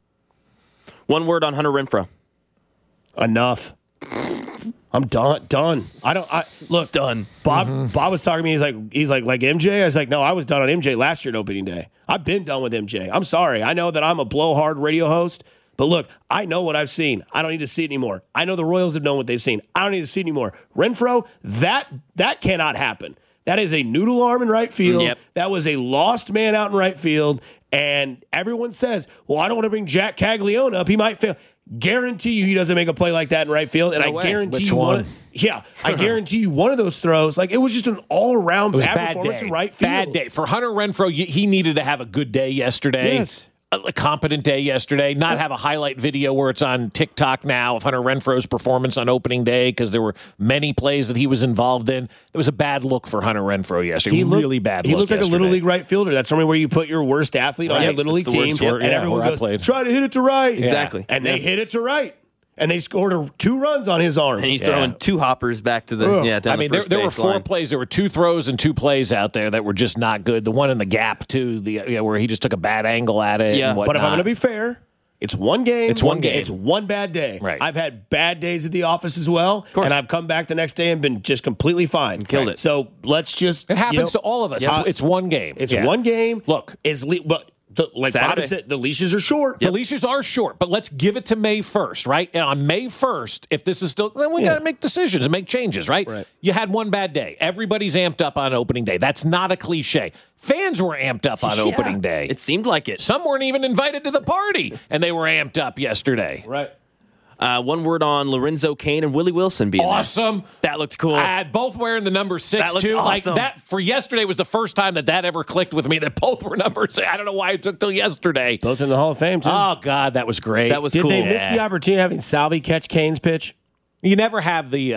S6: One word on Hunter Renfroe.
S5: Enough. I'm done. Done. Look,
S6: Done.
S5: Bob was talking to me. He's like MJ. I was like, no, I was done on MJ last year at opening day. I've been done with MJ. I'm sorry. I know that I'm a blowhard radio host, but look, I know what I've seen. I don't need to see it anymore. I know the Royals have known what they've seen. I don't need to see it anymore. Renfroe, that cannot happen. That is a noodle arm in right field.
S6: Yep.
S5: That was a lost man out in right field. And everyone says, well, I don't want to bring Jack Caglione up. He might fail. Guarantee you he doesn't make a play like that in right field. And
S6: No
S5: I
S6: way.
S5: guarantee
S4: Which
S5: you
S4: one?
S5: I guarantee you one of those throws, like it was just an all-around
S4: it was a
S5: bad
S4: bad
S5: performance
S4: day.
S5: in right field.
S4: Bad day. For Hunter Renfroe, he needed to have a good day yesterday.
S5: Yes.
S4: A competent day yesterday, not have a highlight video where it's on TikTok now of Hunter Renfroe's performance on opening day because there were many plays that he was involved in. It was a bad look for Hunter Renfroe yesterday. Really bad
S5: He
S4: look
S5: looked like
S4: yesterday.
S5: a little league right fielder. That's normally where you put your worst athlete on your
S4: Right.
S5: little league
S6: That's the
S5: team,
S6: worst
S5: and
S4: yeah,
S5: everyone
S4: where I
S5: goes,
S4: played.
S5: try to hit it to right.
S6: Exactly.
S5: And they hit it to right. And they scored 2 runs on his arm.
S6: And he's throwing 2 hoppers back to the down
S4: I mean,
S6: the first
S4: there were
S6: base
S4: 4
S6: line.
S4: plays. There were 2 throws and 2 plays out there that were just not good. The one in the gap, too, where he just took a bad angle at it.
S6: Yeah.
S4: And
S5: But if I'm
S4: whatnot.
S5: going to be fair, it's one game.
S4: It's one game.
S5: It's one bad day.
S4: Right.
S5: I've had bad days at the office as well,
S6: course.
S5: and I've come back the next day and been just completely fine.
S6: Killed it.
S5: So let's just.
S4: It happens to all of us.
S5: Yes.
S4: It's one game.
S5: It's
S4: Yeah.
S5: one game.
S4: Look.
S5: But Like
S6: Saturday.
S5: Bobby said, the leashes are short.
S4: The leashes are short, but let's give it to May 1st, right? And on May 1st, if this is still, then we got to make decisions and make changes, right? You had one bad day. Everybody's amped up on opening day. That's not a cliche. Fans were amped up on opening day.
S6: It seemed like it.
S4: Some weren't even invited to the party, and they were amped up yesterday.
S5: Right.
S6: One word on Lorenzo Cain and Willie Wilson being
S4: Awesome.
S6: There. That looked cool.
S4: Both wearing the number 6,
S6: That looked
S4: too.
S6: awesome.
S4: Like that for yesterday was the first time that ever clicked with me, that both were number 6. I don't know why it took till yesterday.
S5: Both in the Hall of Fame, too.
S4: Oh, God, that was great.
S6: That was
S5: Did
S6: cool.
S5: they miss the opportunity of having Salvi catch Kane's pitch?
S4: You never have the,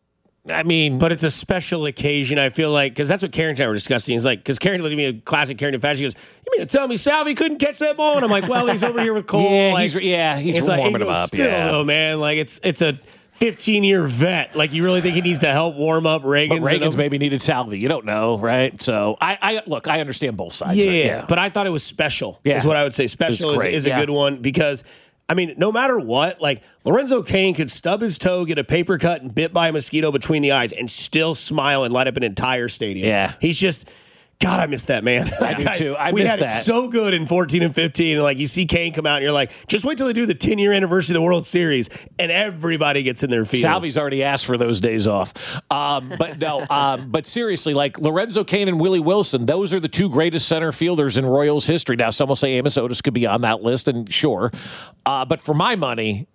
S5: But it's a special occasion, I feel like, because that's what Karen and I were discussing. He's like, because Karen looked at me, a classic Karen fashion. She goes, "You mean to tell me Salvi couldn't catch that ball?" And I'm like, "Well, he's over here with Cole."
S4: he's
S5: it's
S4: warming
S5: like,
S4: him up.
S5: Still, though, man, like it's a 15-year vet. Like, you really think he needs to help warm up Reagan's?
S4: But Reagan's maybe needed Salvi. You don't know, right? So I look, I understand both sides.
S5: Yeah, but I thought it was special.
S4: Yeah.
S5: Is what I would say. Special is a good one because, I mean, no matter what, like Lorenzo Cain could stub his toe, get a paper cut, and bit by a mosquito between the eyes, and still smile and light up an entire stadium.
S4: Yeah.
S5: He's just, God, I miss that, man.
S4: I do too.
S5: We
S4: miss
S5: had
S4: that.
S5: it so good in 14 and 15, and like you see Cain come out, and you're like, just wait till they do the 10-year anniversary of the World Series, and everybody gets in their feels.
S4: Salvi's already asked for those days off. But no, but seriously, like Lorenzo Cain and Willie Wilson, those are the two greatest center fielders in Royals history. Now, some will say Amos Otis could be on that list, and sure. But for my money,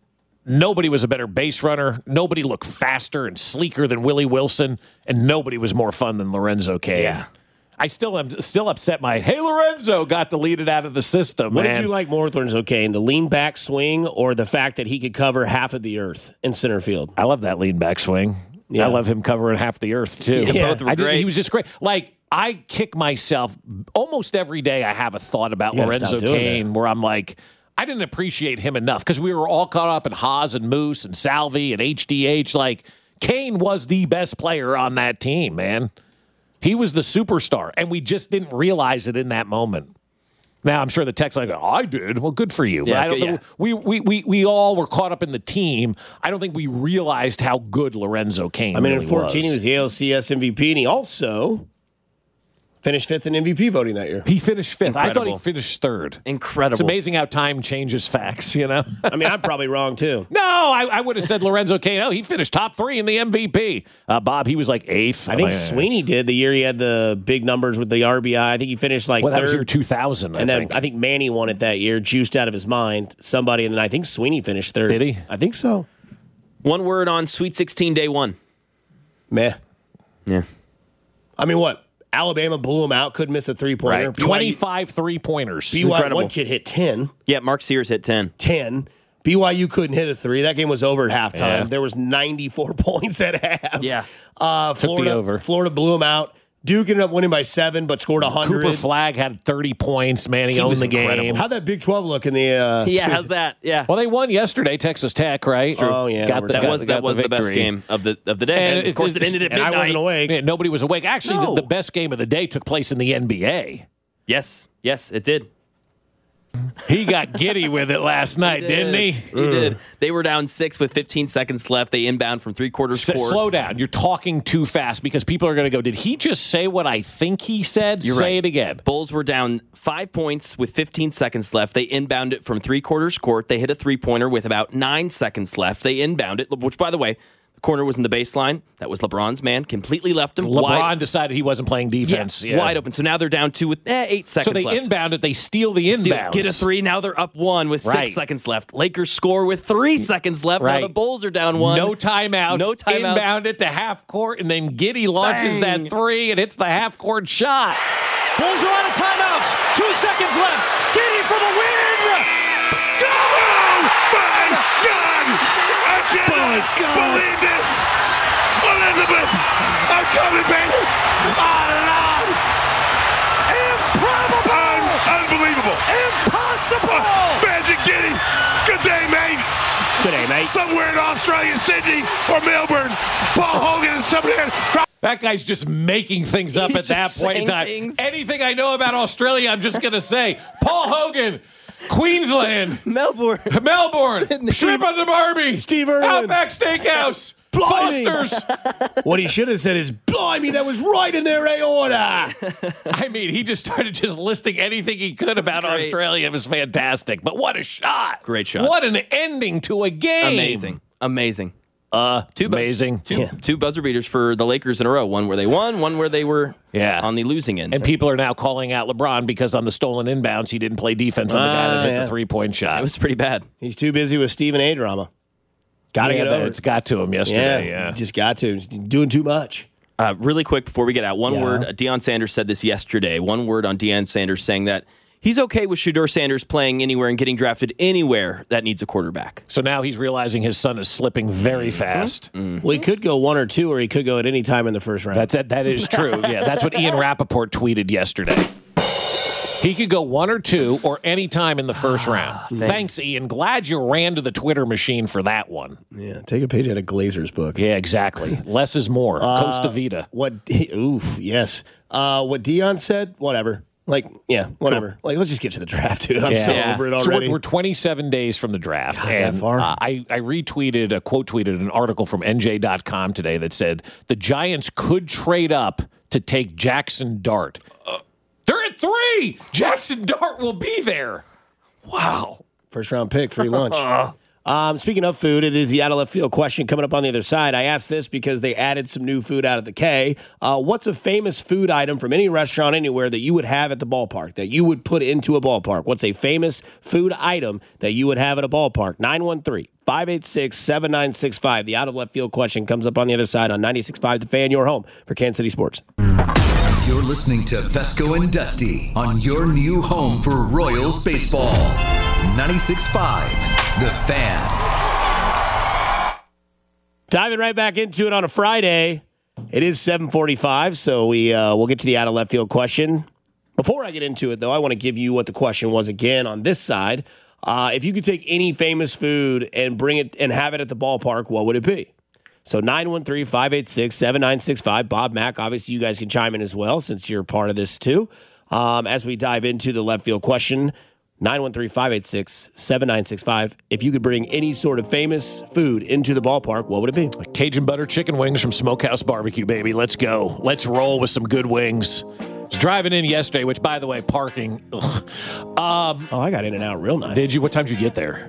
S4: nobody was a better base runner. Nobody looked faster and sleeker than Willie Wilson, and nobody was more fun than Lorenzo Cain.
S5: Yeah.
S4: I still am upset hey, Lorenzo got deleted out of the system,
S5: What
S4: man.
S5: did you like more with Lorenzo Cain, the lean back swing or the fact that he could cover half of the earth in center field?
S4: I love that lean back swing.
S5: Yeah.
S4: I love him covering half the earth, too.
S5: Yeah, both
S6: were great.
S4: He was just great. Like, I kick myself almost every day. I have a thought about
S5: You gotta
S4: Lorenzo
S5: stop doing
S4: Cain where I'm like, I didn't appreciate him enough because we were all caught up in Haas and Moose and Salvi and HDH. Like, Cain was the best player on that team, man. He was the superstar, and we just didn't realize it in that moment. Now, I'm sure the text like, I did. Well, good for you. But
S6: Yeah,
S4: I don't
S6: yeah.
S4: we all were caught up in the team. I don't think we realized how good Lorenzo Cain
S5: I mean,
S4: really
S5: in 14,
S4: was.
S5: he was the ALCS MVP, and he also finished 5th in MVP voting that year.
S4: He finished 5th. I thought he
S6: Incredible.
S4: finished 3rd.
S6: Incredible.
S4: It's amazing how time changes facts, you know?
S5: I mean, I'm probably wrong, too.
S4: No, I would have said Lorenzo Cain. Oh, he finished top 3 in the MVP. Bob, he was like 8th.
S5: I think Sweeney did the year he had the big numbers with the RBI. I think he finished like
S4: Well, that was
S5: 3rd.
S4: year 2000,
S5: And then
S4: think.
S5: I think Manny won it that year, juiced out of his mind. Somebody, and then I think Sweeney finished 3rd.
S4: Did he?
S5: I think so.
S6: One word on Sweet 16 day 1.
S5: Meh.
S6: Yeah.
S5: I mean, what? Alabama blew him out, couldn't miss a three-pointer.
S4: Right. 25 3-pointers.
S5: BYU,
S6: Incredible.
S5: one kid hit 10.
S6: Yeah, Mark Sears hit 10.
S5: 10. BYU couldn't hit a 3. That game was over at halftime.
S4: Yeah.
S5: There was 94 points at half.
S6: Yeah.
S4: over.
S5: Florida blew them out. Duke ended up winning by 7, but scored 100.
S4: Cooper Flagg had 30 points. Man, he owned
S6: was
S4: the game.
S6: incredible.
S5: How'd that Big 12 look in the
S6: Yeah, how's that? Yeah.
S4: Well, they won yesterday, Texas Tech, right?
S5: Oh, yeah,
S4: Got
S5: overtime.
S6: that was the best
S4: victory.
S6: game of the day. And of course, it ended at
S5: And
S6: midnight.
S5: I wasn't awake.
S4: Yeah, nobody was awake. Actually,
S6: No.
S4: the best game of the day took place in the NBA.
S6: Yes, it did.
S4: He got giddy with it last night, didn't he?
S6: He did. They were down 6 with 15 seconds left. They inbound from three-quarters court.
S4: Slow down. You're talking too fast because people are going to go, did he just say what I think he said?
S6: You're
S4: Say
S6: right.
S4: it again.
S6: Bulls were down 5 points with 15 seconds left. They inbound it from three-quarters court. They hit a three-pointer with about 9 seconds left. They inbound it, which, by the way, the corner was in the baseline. That was LeBron's man. Completely left him.
S4: LeBron decided he wasn't playing defense.
S6: Yeah, wide open. So now they're down 2 with 8 seconds
S4: So they
S6: left.
S4: inbound it. They steal the inbounds.
S6: Get a 3. Now they're up 1 with 6
S4: Right.
S6: seconds left. Lakers score with 3 seconds left.
S4: Right.
S6: Now the Bulls are down 1.
S4: No timeouts.
S6: No timeouts.
S4: Inbound it to half court, and then Giddey launches
S6: Bang.
S4: that 3 and hits the half court shot.
S9: Bulls are out of timeouts. 2 seconds left. Giddey for the win. Go!
S10: My God! I cannot believe this! Elizabeth! I'm coming, baby! Oh, Lord!
S9: Improbable!
S10: Unbelievable!
S9: Impossible!
S10: Magic Giddey! Good day, mate!
S5: Good day, mate.
S10: Somewhere in Australia, Sydney, or Melbourne, Paul Hogan is somebody there.
S4: That guy's just making things up
S6: He's
S4: at that
S6: just
S4: point in
S6: saying
S4: time.
S6: things.
S4: Anything I know about Australia, I'm just going to say. Paul Hogan, Queensland,
S6: Melbourne.
S4: Melbourne, Shrimp on the Barbie,
S5: Steve Irwin.
S4: Outback Steakhouse,
S5: Blimey.
S4: Foster's.
S5: What he should have said is, blimey, that was right in their aorta.
S4: I mean, he just started just listing anything he could about Australia. It was fantastic. But what a shot.
S6: Great shot.
S4: What an ending to a game.
S6: Amazing.
S4: Two
S6: buzzer beaters for the Lakers in a row. One where they won, one where they were on the losing end.
S4: And people are now calling out LeBron because on the stolen inbounds, he didn't play defense on the guy that hit the three-point shot.
S6: It was pretty bad.
S5: He's too busy with Stephen A. drama. Got to get over it.
S4: It's got to him yesterday.
S5: Yeah. Just got to. He's doing too much.
S6: Really quick before we get out, one word. Deion Sanders said this yesterday. One word on Deion Sanders saying that he's okay with Shedeur Sanders playing anywhere and getting drafted anywhere that needs a quarterback.
S4: So now he's realizing his son is slipping very fast.
S5: Mm-hmm. Well, he could go 1 or 2, or he could go at any time in the first round.
S4: That is true. Yeah, that's what Ian Rappaport tweeted yesterday. He could go 1 or 2 or any time in the first round. Thanks, Ian. Glad you ran to the Twitter machine for that one.
S5: Yeah, take a page out of Glazer's book.
S4: Yeah, exactly. Less is more. Costa Vida.
S5: What Deion said, whatever. Whatever.
S4: Cool.
S5: Let's just get to the draft, dude. I'm so over it already.
S4: So we're 27 days from the draft.
S5: God,
S4: and
S5: that far?
S4: I quote tweeted an article from NJ.com today that said the Giants could trade up to take Jackson Dart. They're at 3. Jackson Dart will be there. Wow.
S5: First round pick, free lunch. Speaking of food, it is the out of left field question coming up on the other side. I asked this because they added some new food out of the K. What's a famous food item from any restaurant anywhere that you would have at the ballpark, that you would put into a ballpark? What's a famous food item that you would have at a ballpark? 913-586-7965. The out of left field question comes up on the other side on 96.5 The Fan, your home for Kansas City sports.
S11: You're listening to Fesco and Dusty on your new home for Royals baseball. 96.5 The Fan.
S5: Diving right back into it on a Friday. It is 7:45, so we'll get to the out of left field question. Before I get into it, though, I want to give you what the question was again on this side. If you could take any famous food and bring it and have it at the ballpark, what would it be? So 913-586-7965. Bob, Mac, obviously you guys can chime in as well since you're part of this too. As we dive into the left field question, 913-586-7965. If you could bring any sort of famous food into the ballpark, what would it be?
S4: Cajun butter chicken wings from Smokehouse Barbecue, baby. Let's go. Let's roll with some good wings. I was driving in yesterday, which, by the way, parking.
S5: I got in and out real nice.
S4: Did you? What time did you get there?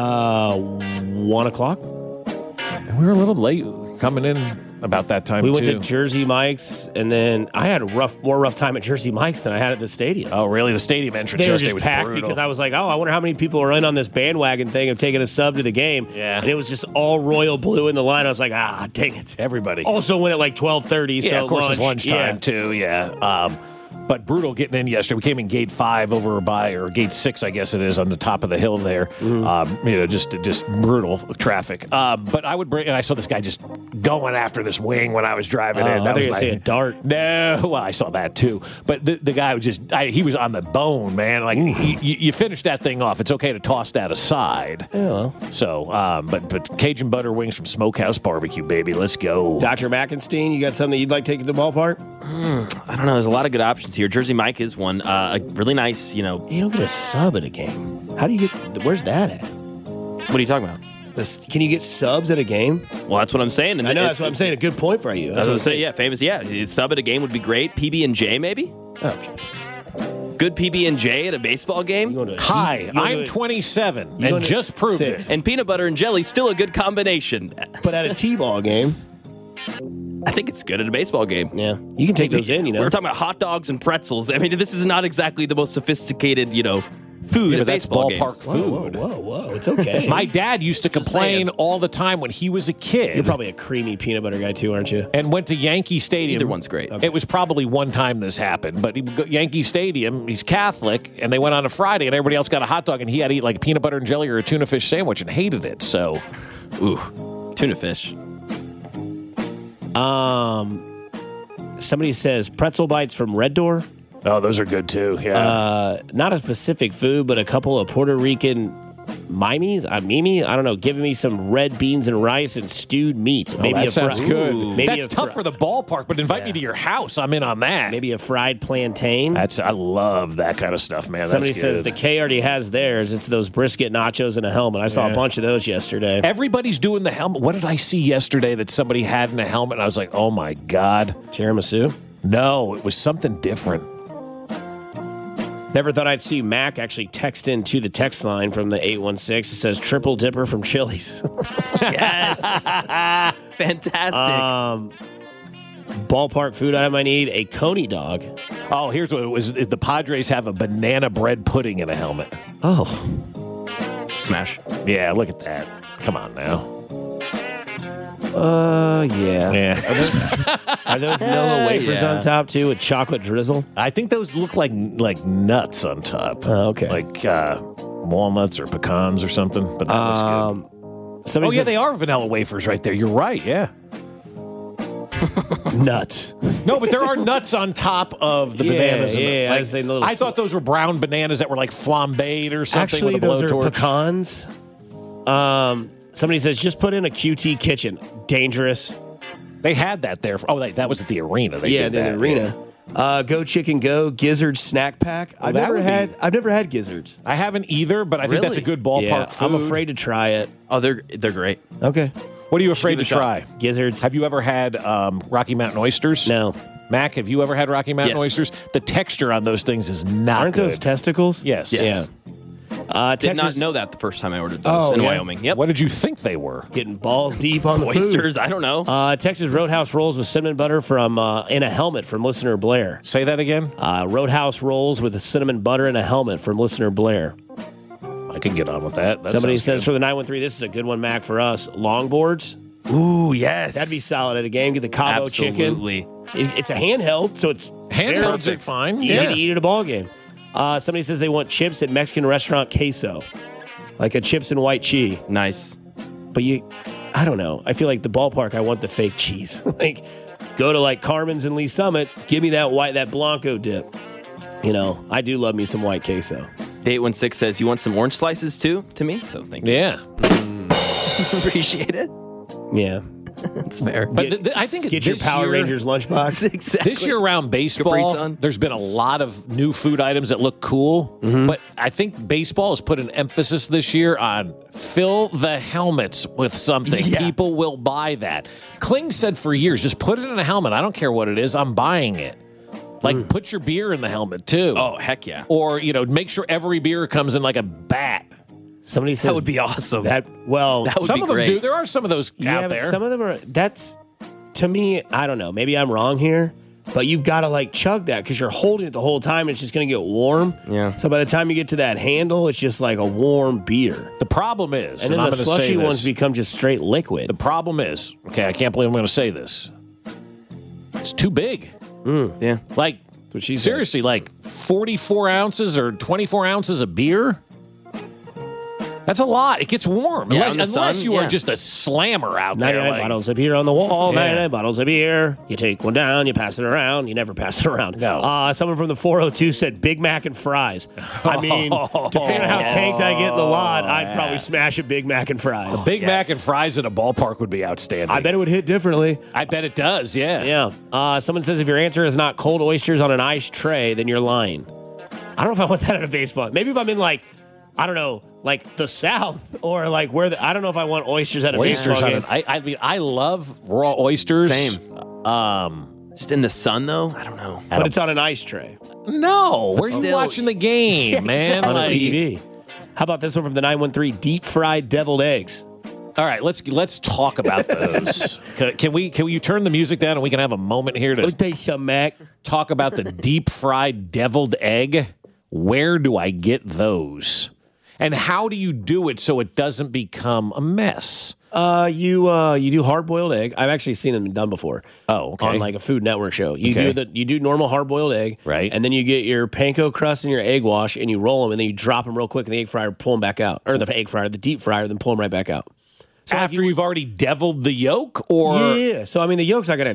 S5: 1 o'clock.
S4: We were a little late coming in about that time,
S5: We went to Jersey Mike's, and then I had a more rough time at Jersey Mike's than I had at the stadium.
S4: Oh, really? The stadium entrance
S5: They were
S4: yesterday
S5: just
S4: was
S5: packed
S4: brutal.
S5: because I was like, I wonder how many people are in on this bandwagon thing of taking a sub to the game.
S4: Yeah.
S5: And it was just all royal blue in the line. I was like, dang it.
S4: Everybody.
S5: Also went at like 12:30,
S4: Yeah,
S5: so
S4: of course it's lunchtime, too, yeah. But brutal getting in yesterday. We came in gate 5 over by, or gate 6, I guess it is, on the top of the hill there. Just brutal traffic. But I would bring, and I saw this guy just going after this wing when I was driving in.
S5: I thought you were going to say a dart.
S4: No, well, I saw that too. But the guy was he was on the bone, man. Like, you finish that thing off. It's okay to toss that aside.
S5: Yeah, well.
S4: So, but Cajun butter wings from Smokehouse Barbecue, baby. Let's go.
S5: Dr. Mackenstein, you got something you'd like to take to the ballpark?
S6: I don't know. There's a lot of good options here. Jersey Mike is one. A really nice,
S5: You don't get a sub at a game. How do you get, where's that at?
S6: What are you talking about?
S5: Can you get subs at a game?
S6: Well, that's what I'm saying.
S5: And I know, that's what I'm saying. A good point for you.
S6: That's what I'm saying. Yeah, famous. Yeah, sub at a game would be great. PB&J, maybe?
S5: Okay.
S6: Good PB&J at a baseball game?
S4: Hi, I'm 27 and just proved it.
S6: And peanut butter and jelly, still a good combination.
S5: But at a T-ball game...
S6: I think it's good at a baseball game.
S5: Yeah. You can take those in,
S6: We're talking about hot dogs and pretzels. I mean, this is not exactly the most sophisticated, food at baseball
S4: ballpark
S6: games.
S4: food.
S5: Whoa. It's okay.
S4: My dad used to complain all the time when he was a kid.
S5: You're probably a creamy peanut butter guy too, aren't you?
S4: And went to Yankee Stadium.
S6: Either one's great.
S4: Okay. It was probably one time this happened, but he would go Yankee Stadium. He's Catholic, and they went on a Friday, and everybody else got a hot dog, and he had to eat like a peanut butter and jelly or a tuna fish sandwich, and hated it. So,
S6: tuna fish.
S5: Somebody says pretzel bites from Red Door.
S4: Oh, those are good too. Yeah.
S5: Not a specific food, but a couple of Puerto Rican Mimi, I don't know, giving me some red beans and rice and stewed meat. Maybe
S4: that sounds good.
S5: Maybe
S4: That's tough for the ballpark, but invite me to your house. I'm in on that.
S5: Maybe a fried plantain.
S4: I love that kind of stuff, man.
S5: Somebody
S4: That's
S5: says
S4: good.
S5: the K already has theirs. It's those brisket nachos and a helmet. I saw a bunch of those yesterday.
S4: Everybody's doing the helmet. What did I see yesterday that somebody had in a helmet? And I was like, oh my God.
S5: Tiramisu?
S4: No, it was something different.
S5: Never thought I'd see Mac actually text in to the text line from the 816. It says triple dipper from Chili's.
S6: Yes. Fantastic.
S5: Ballpark food item I need, a Coney dog.
S4: Oh, here's what it was. The Padres have a banana bread pudding in a helmet.
S5: Oh.
S6: Smash.
S4: Yeah, look at that. Come on now.
S5: Yeah.
S4: Yeah.
S5: Are those Nilla wafers on top, too, with chocolate drizzle?
S4: I think those look like nuts on top.
S5: Oh, okay.
S4: Like walnuts or pecans or something. But that looks good. Oh, yeah, they are vanilla wafers right there. You're right, yeah.
S5: Nuts.
S4: No, but there are nuts on top of the bananas.
S5: Yeah,
S4: I thought those were brown bananas that were like flambéed or something.
S5: Actually,
S4: with a
S5: those are
S4: blowtorch.
S5: pecans. Somebody says, just put in a QT kitchen. Dangerous.
S4: They had that there. That was at the arena. They did
S5: the
S4: that,
S5: arena. Go Chicken Go Gizzard snack pack. I've never had gizzards.
S4: I haven't either, but I think that's a good ballpark food.
S5: I'm afraid to try it.
S6: Oh, they're great.
S5: Okay.
S4: What are you afraid to try?
S5: Gizzards.
S4: Have you ever had Rocky Mountain oysters?
S5: No.
S4: Mac, have you ever had Rocky Mountain oysters? The texture on those things is not
S5: Aren't
S4: good.
S5: those testicles?
S4: Yes.
S6: Yes. Did not know that the first time I ordered those in Wyoming. Yep.
S4: What did you think they were?
S5: Getting balls deep on the
S6: Oysters,
S5: food.
S6: I don't know.
S5: Texas Roadhouse rolls with cinnamon butter from in a helmet from listener Blair.
S4: Say that again?
S5: Roadhouse rolls with a cinnamon butter in a helmet from listener Blair.
S4: I can get on with that.
S5: Somebody says for the 913, this is a good one, Mac, for us. Longboards.
S6: Ooh, yes.
S5: That'd be solid at a game. Get the Cabo
S6: Absolutely.
S5: chicken. It's a handheld, so it's
S4: handhelds are fine.
S5: Easy to eat at a ball game. Somebody says they want chips at Mexican restaurant queso, like a chips and white cheese.
S6: Nice.
S5: But I don't know. I feel like the ballpark, I want the fake cheese. Like, go to like Carmen's and Lee Summit, give me that Blanco dip. You know, I do love me some white queso.
S6: The 816 says, you want some orange slices too? To me, so thank you.
S4: Yeah.
S6: Appreciate it.
S5: Yeah.
S6: That's fair.
S4: But I think
S5: get your Power Rangers lunchbox.
S6: Exactly.
S4: This year around baseball, there's been a lot of new food items that look cool.
S5: Mm-hmm.
S4: But I think baseball has put an emphasis this year on fill the helmets with something.
S6: Yeah.
S4: People will buy that. Kling said for years, just put it in a helmet. I don't care what it is. I'm buying it. Like, put your beer in the helmet, too.
S6: Oh, heck yeah.
S4: Or, make sure every beer comes in like a bat.
S5: Somebody says
S6: that would be awesome.
S5: That would
S4: some
S5: be
S4: of them
S5: great.
S4: do. There are some of those out
S5: but
S4: there.
S5: some of them are. That's to me. I don't know. Maybe I'm wrong here, but you've got to like chug that because you're holding it the whole time. And it's just going to get warm.
S6: Yeah.
S5: So by the time you get to that handle, it's just like a warm beer.
S4: The problem is,
S5: and then
S4: I'm
S5: the
S4: gonna say
S5: slushy
S4: this,
S5: ones become just straight liquid.
S4: The problem is, okay, I can't believe I'm going to say this. It's too big.
S6: Yeah.
S4: Like,
S5: what she
S4: seriously, like 44 ounces or 24 ounces of beer. That's a lot. It gets warm.
S6: Yeah,
S4: unless you are just a slammer out there.
S5: 99
S4: like-
S5: bottles of beer on the wall.
S4: Yeah.
S5: 99 bottles of beer. You take one down, you pass it around. You never pass it around.
S4: No.
S5: Someone from the 402 said Big Mac and fries. I mean, depending on how tanked I get in the lot, I'd probably smash a Big Mac and fries.
S4: Big Mac and fries at a ballpark would be outstanding.
S5: I bet it would hit differently.
S4: I bet it does, yeah.
S5: Yeah. Someone says if your answer is not cold oysters on an ice tray, then you're lying. I don't know if I want that at a baseball. Maybe if I'm in like, I don't know, like the South or like I don't know if I want oysters at a baseball game.
S4: I mean, I love raw oysters.
S6: Same. Just in the sun, though? I don't know.
S5: But it's on an ice tray.
S4: No. Where are you
S6: still-
S4: watching the game, man?
S5: On a
S4: Like-
S5: TV. How about this one from the 913? Deep fried deviled eggs.
S4: All right, let's talk about those. Can you turn the music down and we can have a moment here
S5: Let me
S4: to
S5: tell you something, Mac.
S4: talk about the deep fried deviled egg? Where do I get those? And how do you do it so it doesn't become a mess?
S5: You do hard boiled egg. I've actually seen them done before.
S4: Oh, okay.
S5: On like a Food Network show. You
S4: Okay.
S5: do normal hard boiled egg,
S4: Right.
S5: And then you get your panko crust and your egg wash, and you roll them, and then you drop them real quick in the egg fryer, pull them back out, or the egg fryer, the deep fryer, then pull them right back out. So
S4: After you've already deviled the yolk, or
S5: yeah. So I mean, the yolk's not gonna like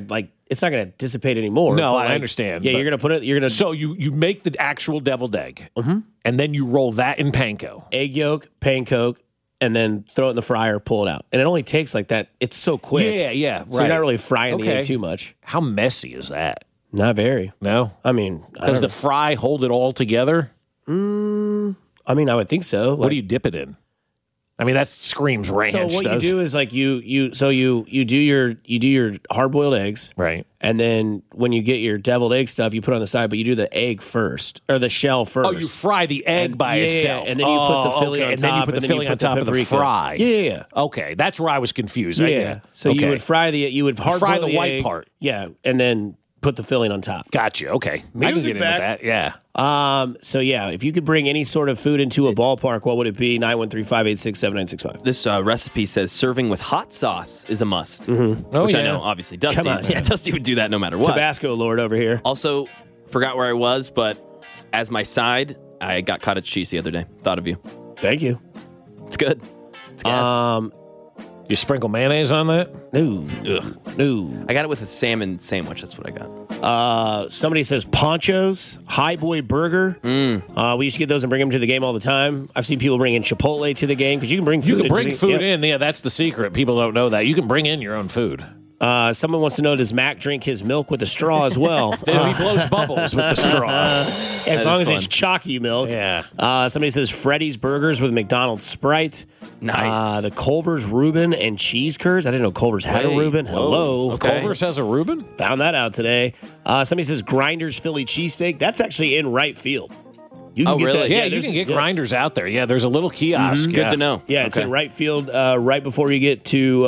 S5: it's not going to dissipate anymore.
S4: No,
S5: but
S4: I understand.
S5: Yeah, you're going to put it. You're going to
S4: So you make the actual deviled egg, and then you roll that in panko.
S5: egg yolk, panko, and then throw it in the fryer, pull it out, and it only takes like that. It's so quick.
S4: Yeah, right.
S5: So you're not really frying the egg too much.
S4: How messy is that?
S5: Not very.
S4: No,
S5: I mean,
S4: does the fry hold it all together?
S5: I mean, I would think so.
S4: What do you dip it in? I mean, that screams ranch.
S5: So what you do is like you do your hard boiled eggs,
S4: right?
S5: And then when you get your deviled egg stuff, you put it on the side, but you do the egg first or the shell first.
S4: Oh, you fry the egg by itself,
S5: and then you put the filling on top,
S4: and then you put the filling on top of the fry.
S5: Yeah.
S4: Okay, that's where I was confused.
S5: Yeah. So you would fry hard
S4: fry
S5: boil
S4: the white
S5: egg,
S4: part.
S5: Yeah, and then put the filling on top.
S4: Gotcha. Okay, I can get into that. Yeah.
S5: So yeah, if you could bring any sort of food into a ballpark, what would it be? 913-586-7965.
S6: This recipe says serving with hot sauce is a must.
S5: Mm-hmm.
S6: Which I know, obviously. Dusty, Dusty would do that no matter what.
S5: Tabasco Lord over here.
S6: Also, forgot where I was, but as my side, I got cottage cheese the other day. Thought of you.
S5: Thank you.
S6: It's good. It's gas.
S4: You sprinkle mayonnaise on that?
S5: No.
S6: Ugh.
S5: No.
S6: I got it with a salmon sandwich. That's what I got.
S5: Somebody says Ponchos, High Boy Burger. We used to get those and bring them to the game all the time. I've seen people bring in Chipotle to the game because you can bring food.
S4: You can bring food in. Yeah, that's the secret. People don't know that. You can bring in your own food.
S5: Someone wants to know, does Mac drink his milk with a straw as well?
S4: He blows bubbles with the straw.
S5: As long as it's chalky milk.
S4: Yeah.
S5: Somebody says Freddy's Burgers with McDonald's Sprite.
S6: Nice.
S5: The Culver's Reuben and cheese curds. I didn't know Culver's had a Reuben. Hello.
S4: Okay. Culver's has a Reuben?
S5: Found that out today. Somebody says Grinders Philly cheesesteak. That's actually in right field. You can get
S6: really?
S5: that.
S4: Yeah, you can get Grinders out there. Yeah, there's a little kiosk.
S6: Good to know.
S5: Yeah, it's in right field, right before you get to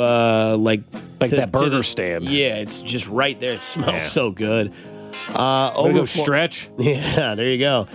S4: that burger stand.
S5: Yeah, it's just right there. It smells so good.
S4: Go stretch.
S5: Yeah, there you go.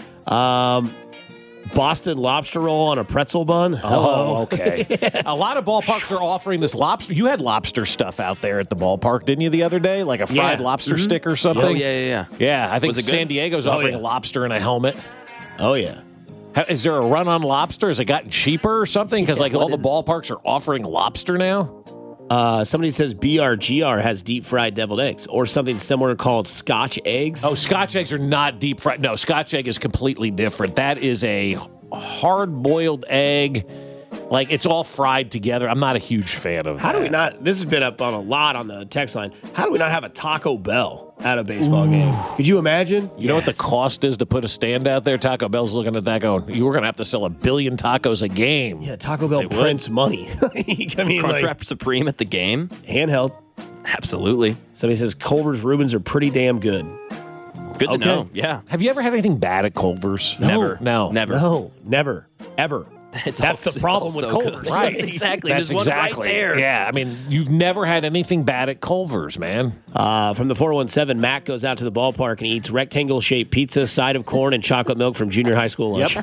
S5: Boston lobster roll on a pretzel bun.
S4: Hello. Oh, okay. A lot of ballparks are offering this lobster. You had lobster stuff out there at the ballpark, didn't you, the other day? Like a fried lobster stick or something?
S6: Oh, yeah.
S4: Yeah, I think San Diego's offering a lobster in a helmet.
S5: Oh, yeah.
S4: Is there a run on lobster? Has it gotten cheaper or something? Because all the ballparks are offering lobster now.
S5: Somebody says BRGR has deep fried deviled eggs or something similar called Scotch eggs.
S4: Oh, Scotch eggs are not deep fried. No, Scotch egg is completely different. That is a hard-boiled egg. Like, it's all fried together. I'm not a huge fan of
S5: How do we not? This has been up on a lot on the text line. How do we not have a Taco Bell at a baseball game? Could you imagine?
S4: You know what the cost is to put a stand out there? Taco Bell's looking at that going, you were going to have to sell 1 billion tacos a game.
S5: Yeah, Taco Bell prints money. I mean,
S6: Crunchwrap Supreme at the game?
S5: Handheld.
S6: Absolutely.
S5: Somebody says Culver's Reubens are pretty damn good.
S6: Good to know. Yeah.
S4: Have you ever had anything bad at Culver's?
S6: Never.
S4: No.
S5: Never. Ever. That's the problem with Culver's.
S4: Right.
S6: That's exactly.
S4: That's
S6: There's
S4: exactly.
S6: one right there.
S4: Yeah, I mean, you've never had anything bad at Culver's, man.
S5: From the 417, Mac goes out to the ballpark and eats rectangle-shaped pizza, side of corn, and chocolate milk from junior high school lunch.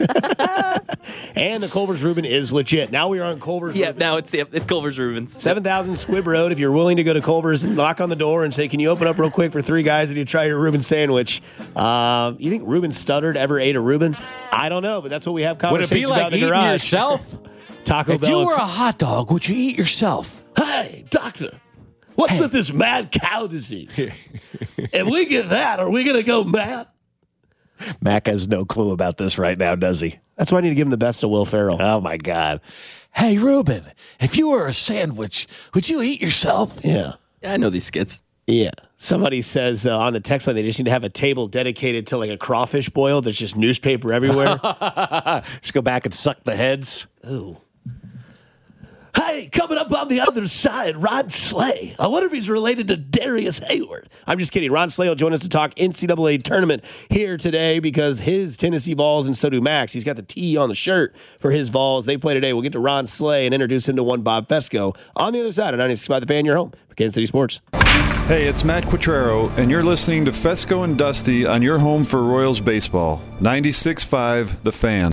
S5: And the Culver's Reuben is legit. Now we are on Culver's
S6: Yeah,
S5: Reubens.
S6: now it's Culver's Reubens.
S5: 7,000 Squibb Road. If you're willing to go to Culver's and knock on the door and say, can you open up real quick for 3 guys and you try your Reuben sandwich? You think Reuben Studdard ever ate a Reuben? I don't know, but that's what we have
S4: Would it be
S5: conversations
S4: like
S5: about in the
S4: eating
S5: garage.
S4: yourself?
S5: Taco Bell.
S4: If you were a hot dog, would you eat yourself?
S5: Hey, doctor, what's with this mad cow disease? If we get that, are we going to go mad?
S4: Mac has no clue about this right now, does he?
S5: That's why I need to give him the best of Will Ferrell.
S4: Oh, my God. Hey, Reuben, if you were a sandwich, would you eat yourself?
S5: Yeah.
S6: I know these skits.
S5: Yeah. Somebody says on the text line they just need to have a table dedicated to like a crawfish boil. There's just newspaper everywhere.
S4: Just go back and suck the heads.
S5: Ooh. Hey, coming up on the other side, Ron Slay. I wonder if he's related to Darius Hayward. I'm just kidding. Ron Slay will join us to talk NCAA tournament here today because his Tennessee Vols, and so do Max. He's got the T on the shirt for his Vols. They play today. We'll get to Ron Slay and introduce him to one Bob Fesco on the other side of 96.5 The Fan, your home for Kansas City Sports.
S12: Hey, it's Matt Quattrero, and you're listening to Fesco and Dusty on your home for Royals baseball. 96.5 The Fan.